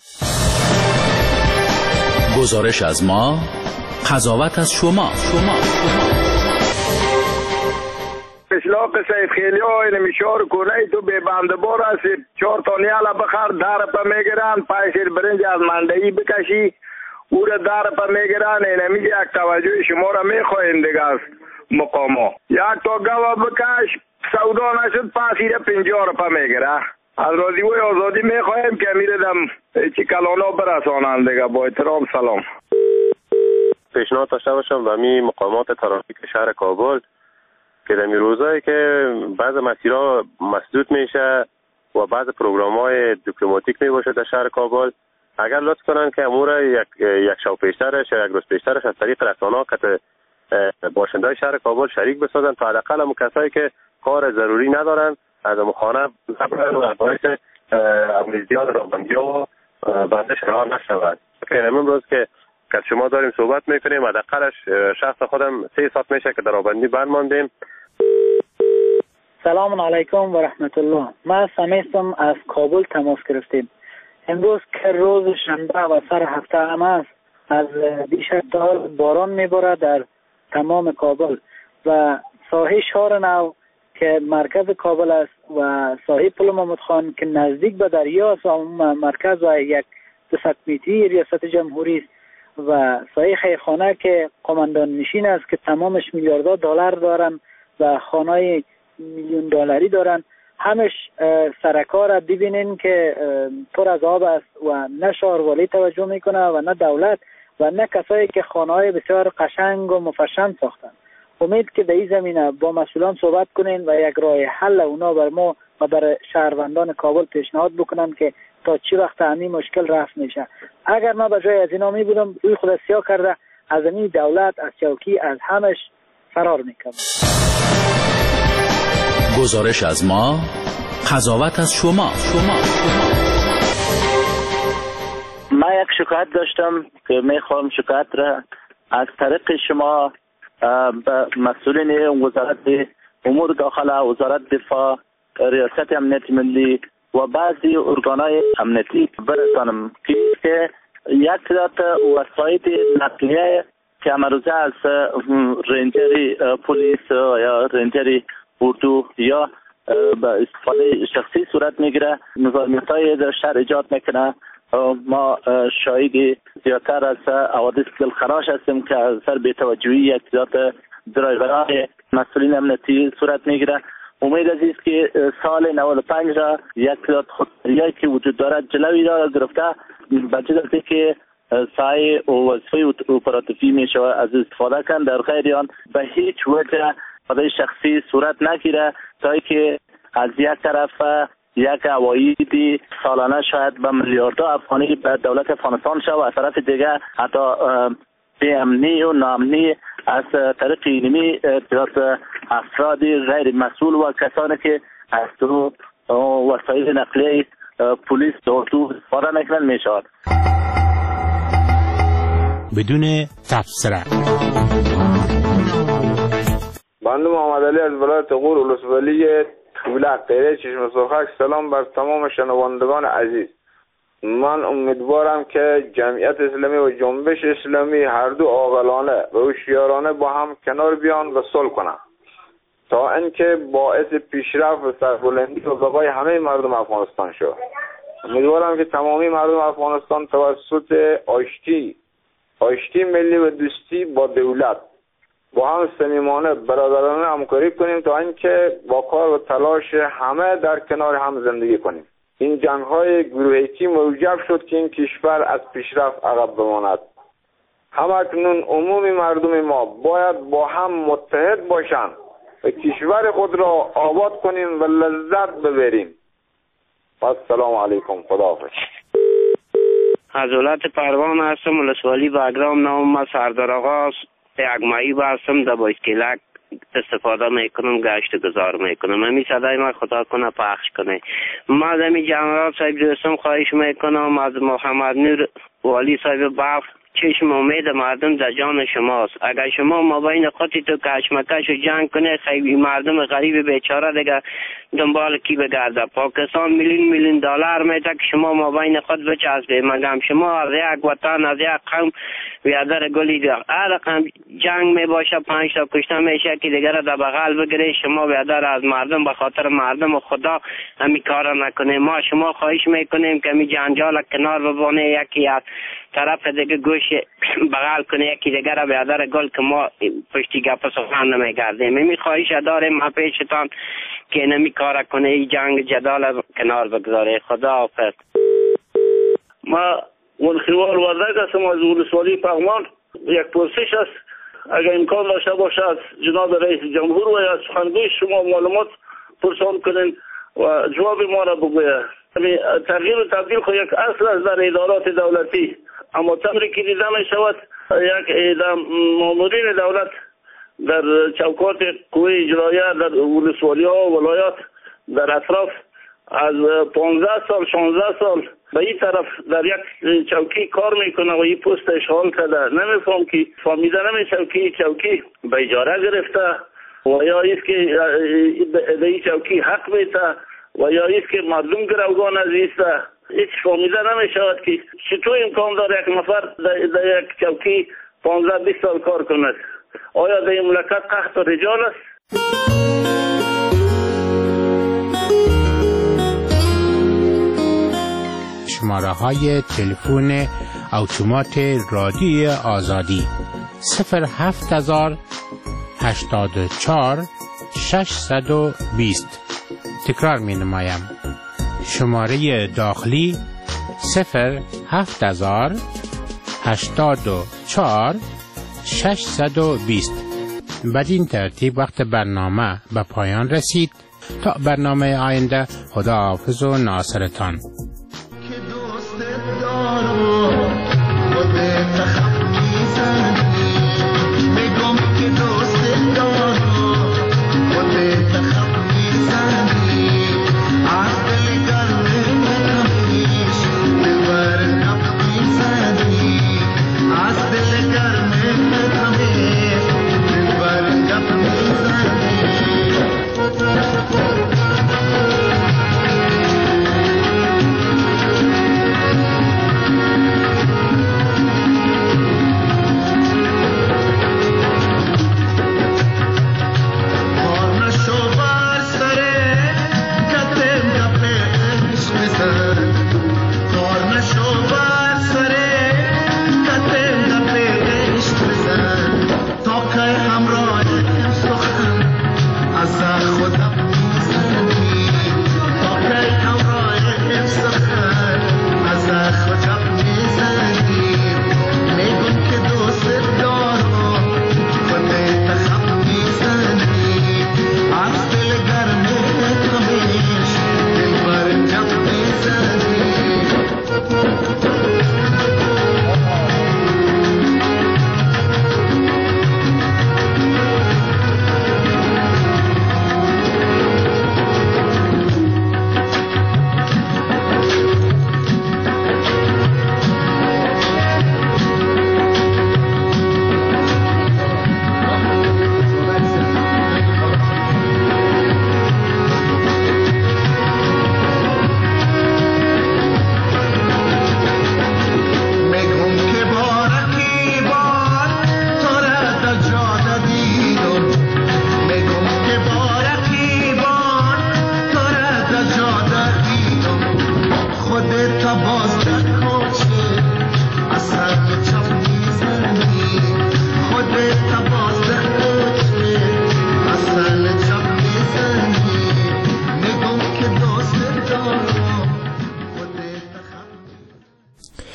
گزارش از ما، قضاوت از شما. شما اشلاق سید خیلی های نمیشار کنه تو به بندبار هستی چهار تا نیالا بخر در پا میگرن پایشیر برنج از مندهی بکشی او را در پا میگرن. اینمی یک توجه شما را میخواهیم دیگه از مقاما. یک تا گوه بکش سودا نشد پاسیر پنجاه را پا میگره. از رادیوی آزادی میخواهیم که میردم چی کلانا برسانند دیگه. با احترام سلام. پیشنهاد داشته باشم و می مقامات ترافیک شهر کابل که در روزایی که بعض مسیرها مسدود میشه و بعض پروگرام‌های دیپلماتیک میباشه در شهر کابل، اگر لطف کنن که امور یک یک شب پیشترش یک روز پیشترش از طریق رسانه‌ها که باشنده‌های شهر کابل شریک بسازن تا حداقل هم کسایی که کار ضروری ندارن از مخانه نبرن و باعث امنیت رابندیا و بندش راه نشود. که امروز که که شما داریم صحبت میکنیم حداقلش شخص خودم سه ساعت میشه که در آبندی بند ماندیم. سلام علیکم و رحمت الله. ما سمیستم از کابل تماس گرفتیم. امروز که روز شنبه و سر هفته هم است، از بیش از دال باران میباره در تمام کابل و ساحه شهر نو که مرکز کابل است و ساحه پل محمود خان که نزدیک به دریا است و مرکز و یک دو صد متری ریاست جمهوری است و سایه خیرخانه که قماندان نشین است که تمامش میلیاردها دلار دارن و خانه‌های میلیون دلاری دارن. همش سرکار را ببینین که پر از آب است و نه شهروالی توجه میکنه و نه دولت و نه کسایی که خانه‌های بسیار قشنگ و مفشن ساختن. امید که در این زمینه با مسئولان صحبت کنین و یک راه حل اونا بر ما و بر شهروندان کابل پیشنهاد بکنن که تا چی وقت همین مشکل رفع میشه. اگر ما به جای از اینا می بودم روی خود سیاه کرده از این دولت از چوکی از همش فرار میکنم. گزارش از ما، قضاوت از شما. شما ما یک شکایت داشتم که میخوام شکایت را از طریق شما به مسئولین وزارت امور داخله، وزارت دفاع، ریاست امنیت ملی و بعضی ارگانهای امنیتی برسانم که یک تعداد وسایل نقلیه که امروزه از رنجری پلیس یا رنجری اردو یا به استفاده شخصی صورت میگیره، مزاحمت‌های در شهر ایجاد میکنه. ما شاهد زیادتر از حوادث دلخراش هستیم که از سر بی‌توجهی یک تعداد درایورهای مسئولین امنیتی صورت میگیره. امید عزیز که سال نود و پنج را یک تعداد خودکاری‌هایی که وجود دارد جلوی را گرفته به جهت که سایه و وظیفه اپراتیوی می شود از استفاده کن، در غیر آن به هیچ وجه برای شخصی صورت نگیره تا که از یک طرف یک عوایدی سالانه شاید به میلیاردها افغانی به دولت افغانستان شد و از طرف دیگه حتی به امنی و ناامنی از طریق اینمی افراد غیر مسئول و کسانی که از تو وسایل نقلیه پلیس دورتو استفاده میکنن میشود. بدون تفسیر. بنده محمد علی از ولایت غور ولسوالی تولق قیره چشم سرخک. سلام بر تمام شنوندگان عزیز. من امیدوارم که جمعیت اسلامی و جنبش اسلامی هر دو عاقلانه و هوشیارانه با هم کنار بیان و صلح کنند تا اینکه باعث پیشرفت و سربلندی و بقای همه مردم افغانستان شود. امیدوارم که تمامی مردم افغانستان توسط آشتی آشتی ملی و دوستی با دولت با هم صمیمانه برادرانه همکاری کنیم تا اینکه با کار و تلاش همه در کنار هم زندگی کنیم. این جنگ های گروهیتی موجب شد که این کشور از پیشرفت عقب بماند. همکنون عمومی مردم ما باید با هم متحد باشند و کشور خود را آباد کنیم و لذت ببریم. السلام علیکم. خداحافظ. از ولایت پروان هستم، ولسوالی بگرام. نام ما سردار آقا یک ماهی هستم، در بایسکلک استفاده میکنم، گشت گذار میکنم. همین صدای ما خدا کنه پخش کنه. ما از همین جمعات صاحب دوستم خواهش میکنم از محمد نور والی صاحب بلخ، چشم امید مردم در جان شماست. اگر شما مابین خودی تو کشمکش و جنگ کنه، خیلی مردم غریب بیچاره دیگه دنبال کی بگرده. پاکستان میلیون میلیون دلار میده که شما مابین خود بچسبه. مگم شما از یک وطن از یک قوم بیادر گلی ده هر رقم جنگ می باشه پنج تا کشته میشه که دیگر در بغل بگیره. شما بیادر از مردم به خاطر مردم و خدا همی کار نکنه. ما شما خواهش میکنیم که می جنجال کنار ببانه، یکی از طرف دیگه گوش بغل کنه، یکی دیگر بیادر گل که ما پشتی گپ سخن نمیگردیم. می خواهش داریم ما پیشتان که نمی کار کنه، این جنگ جدال کنار بگذاره. خدا حافظ. ما ولخیوال وردک هستم از ولسوالی پغمان. یک پرسش است، اگر امکان داشته باشه از جناب رئیس جمهور و از سخنگوی شما معلومات پرسان کنین و جواب ما را بگوید. تغییر و تبدیل خود یک اصل است در ادارات دولتی، اما طوری که دیده می شود یک مامورین دولت در چوکات قوه اجرایه در ولسوالی ها و ولایات در اطراف از پانزده سال شانزده سال به این طرف در یک چوکی کار میکنه و این پست اشغال کرده. نمیفهم که فهمیده نمیشم که این چوکی به اجاره گرفته و یا ایست که به این چوکی حق میته و یا ایست که مردم گروگان از ایسته. هیچ فهمیده نمیشود که چطور امکان داره یک نفر در یک چوکی پانزده بیست سال کار کند. آیا در این مملکت قحط و رجال است؟ شماره های تلفن اتومات رادیوی آزادی صفر هفت هزار هشتاد و چهار ششصد و بیست. تکرار می نمایم. شماره داخلی صفر هفت هزار هشتاد و چهار ششصد و بیست. بدین ترتیب وقت برنامه به پایان رسید. تا برنامه آینده، خدا حافظ و ناصرتان.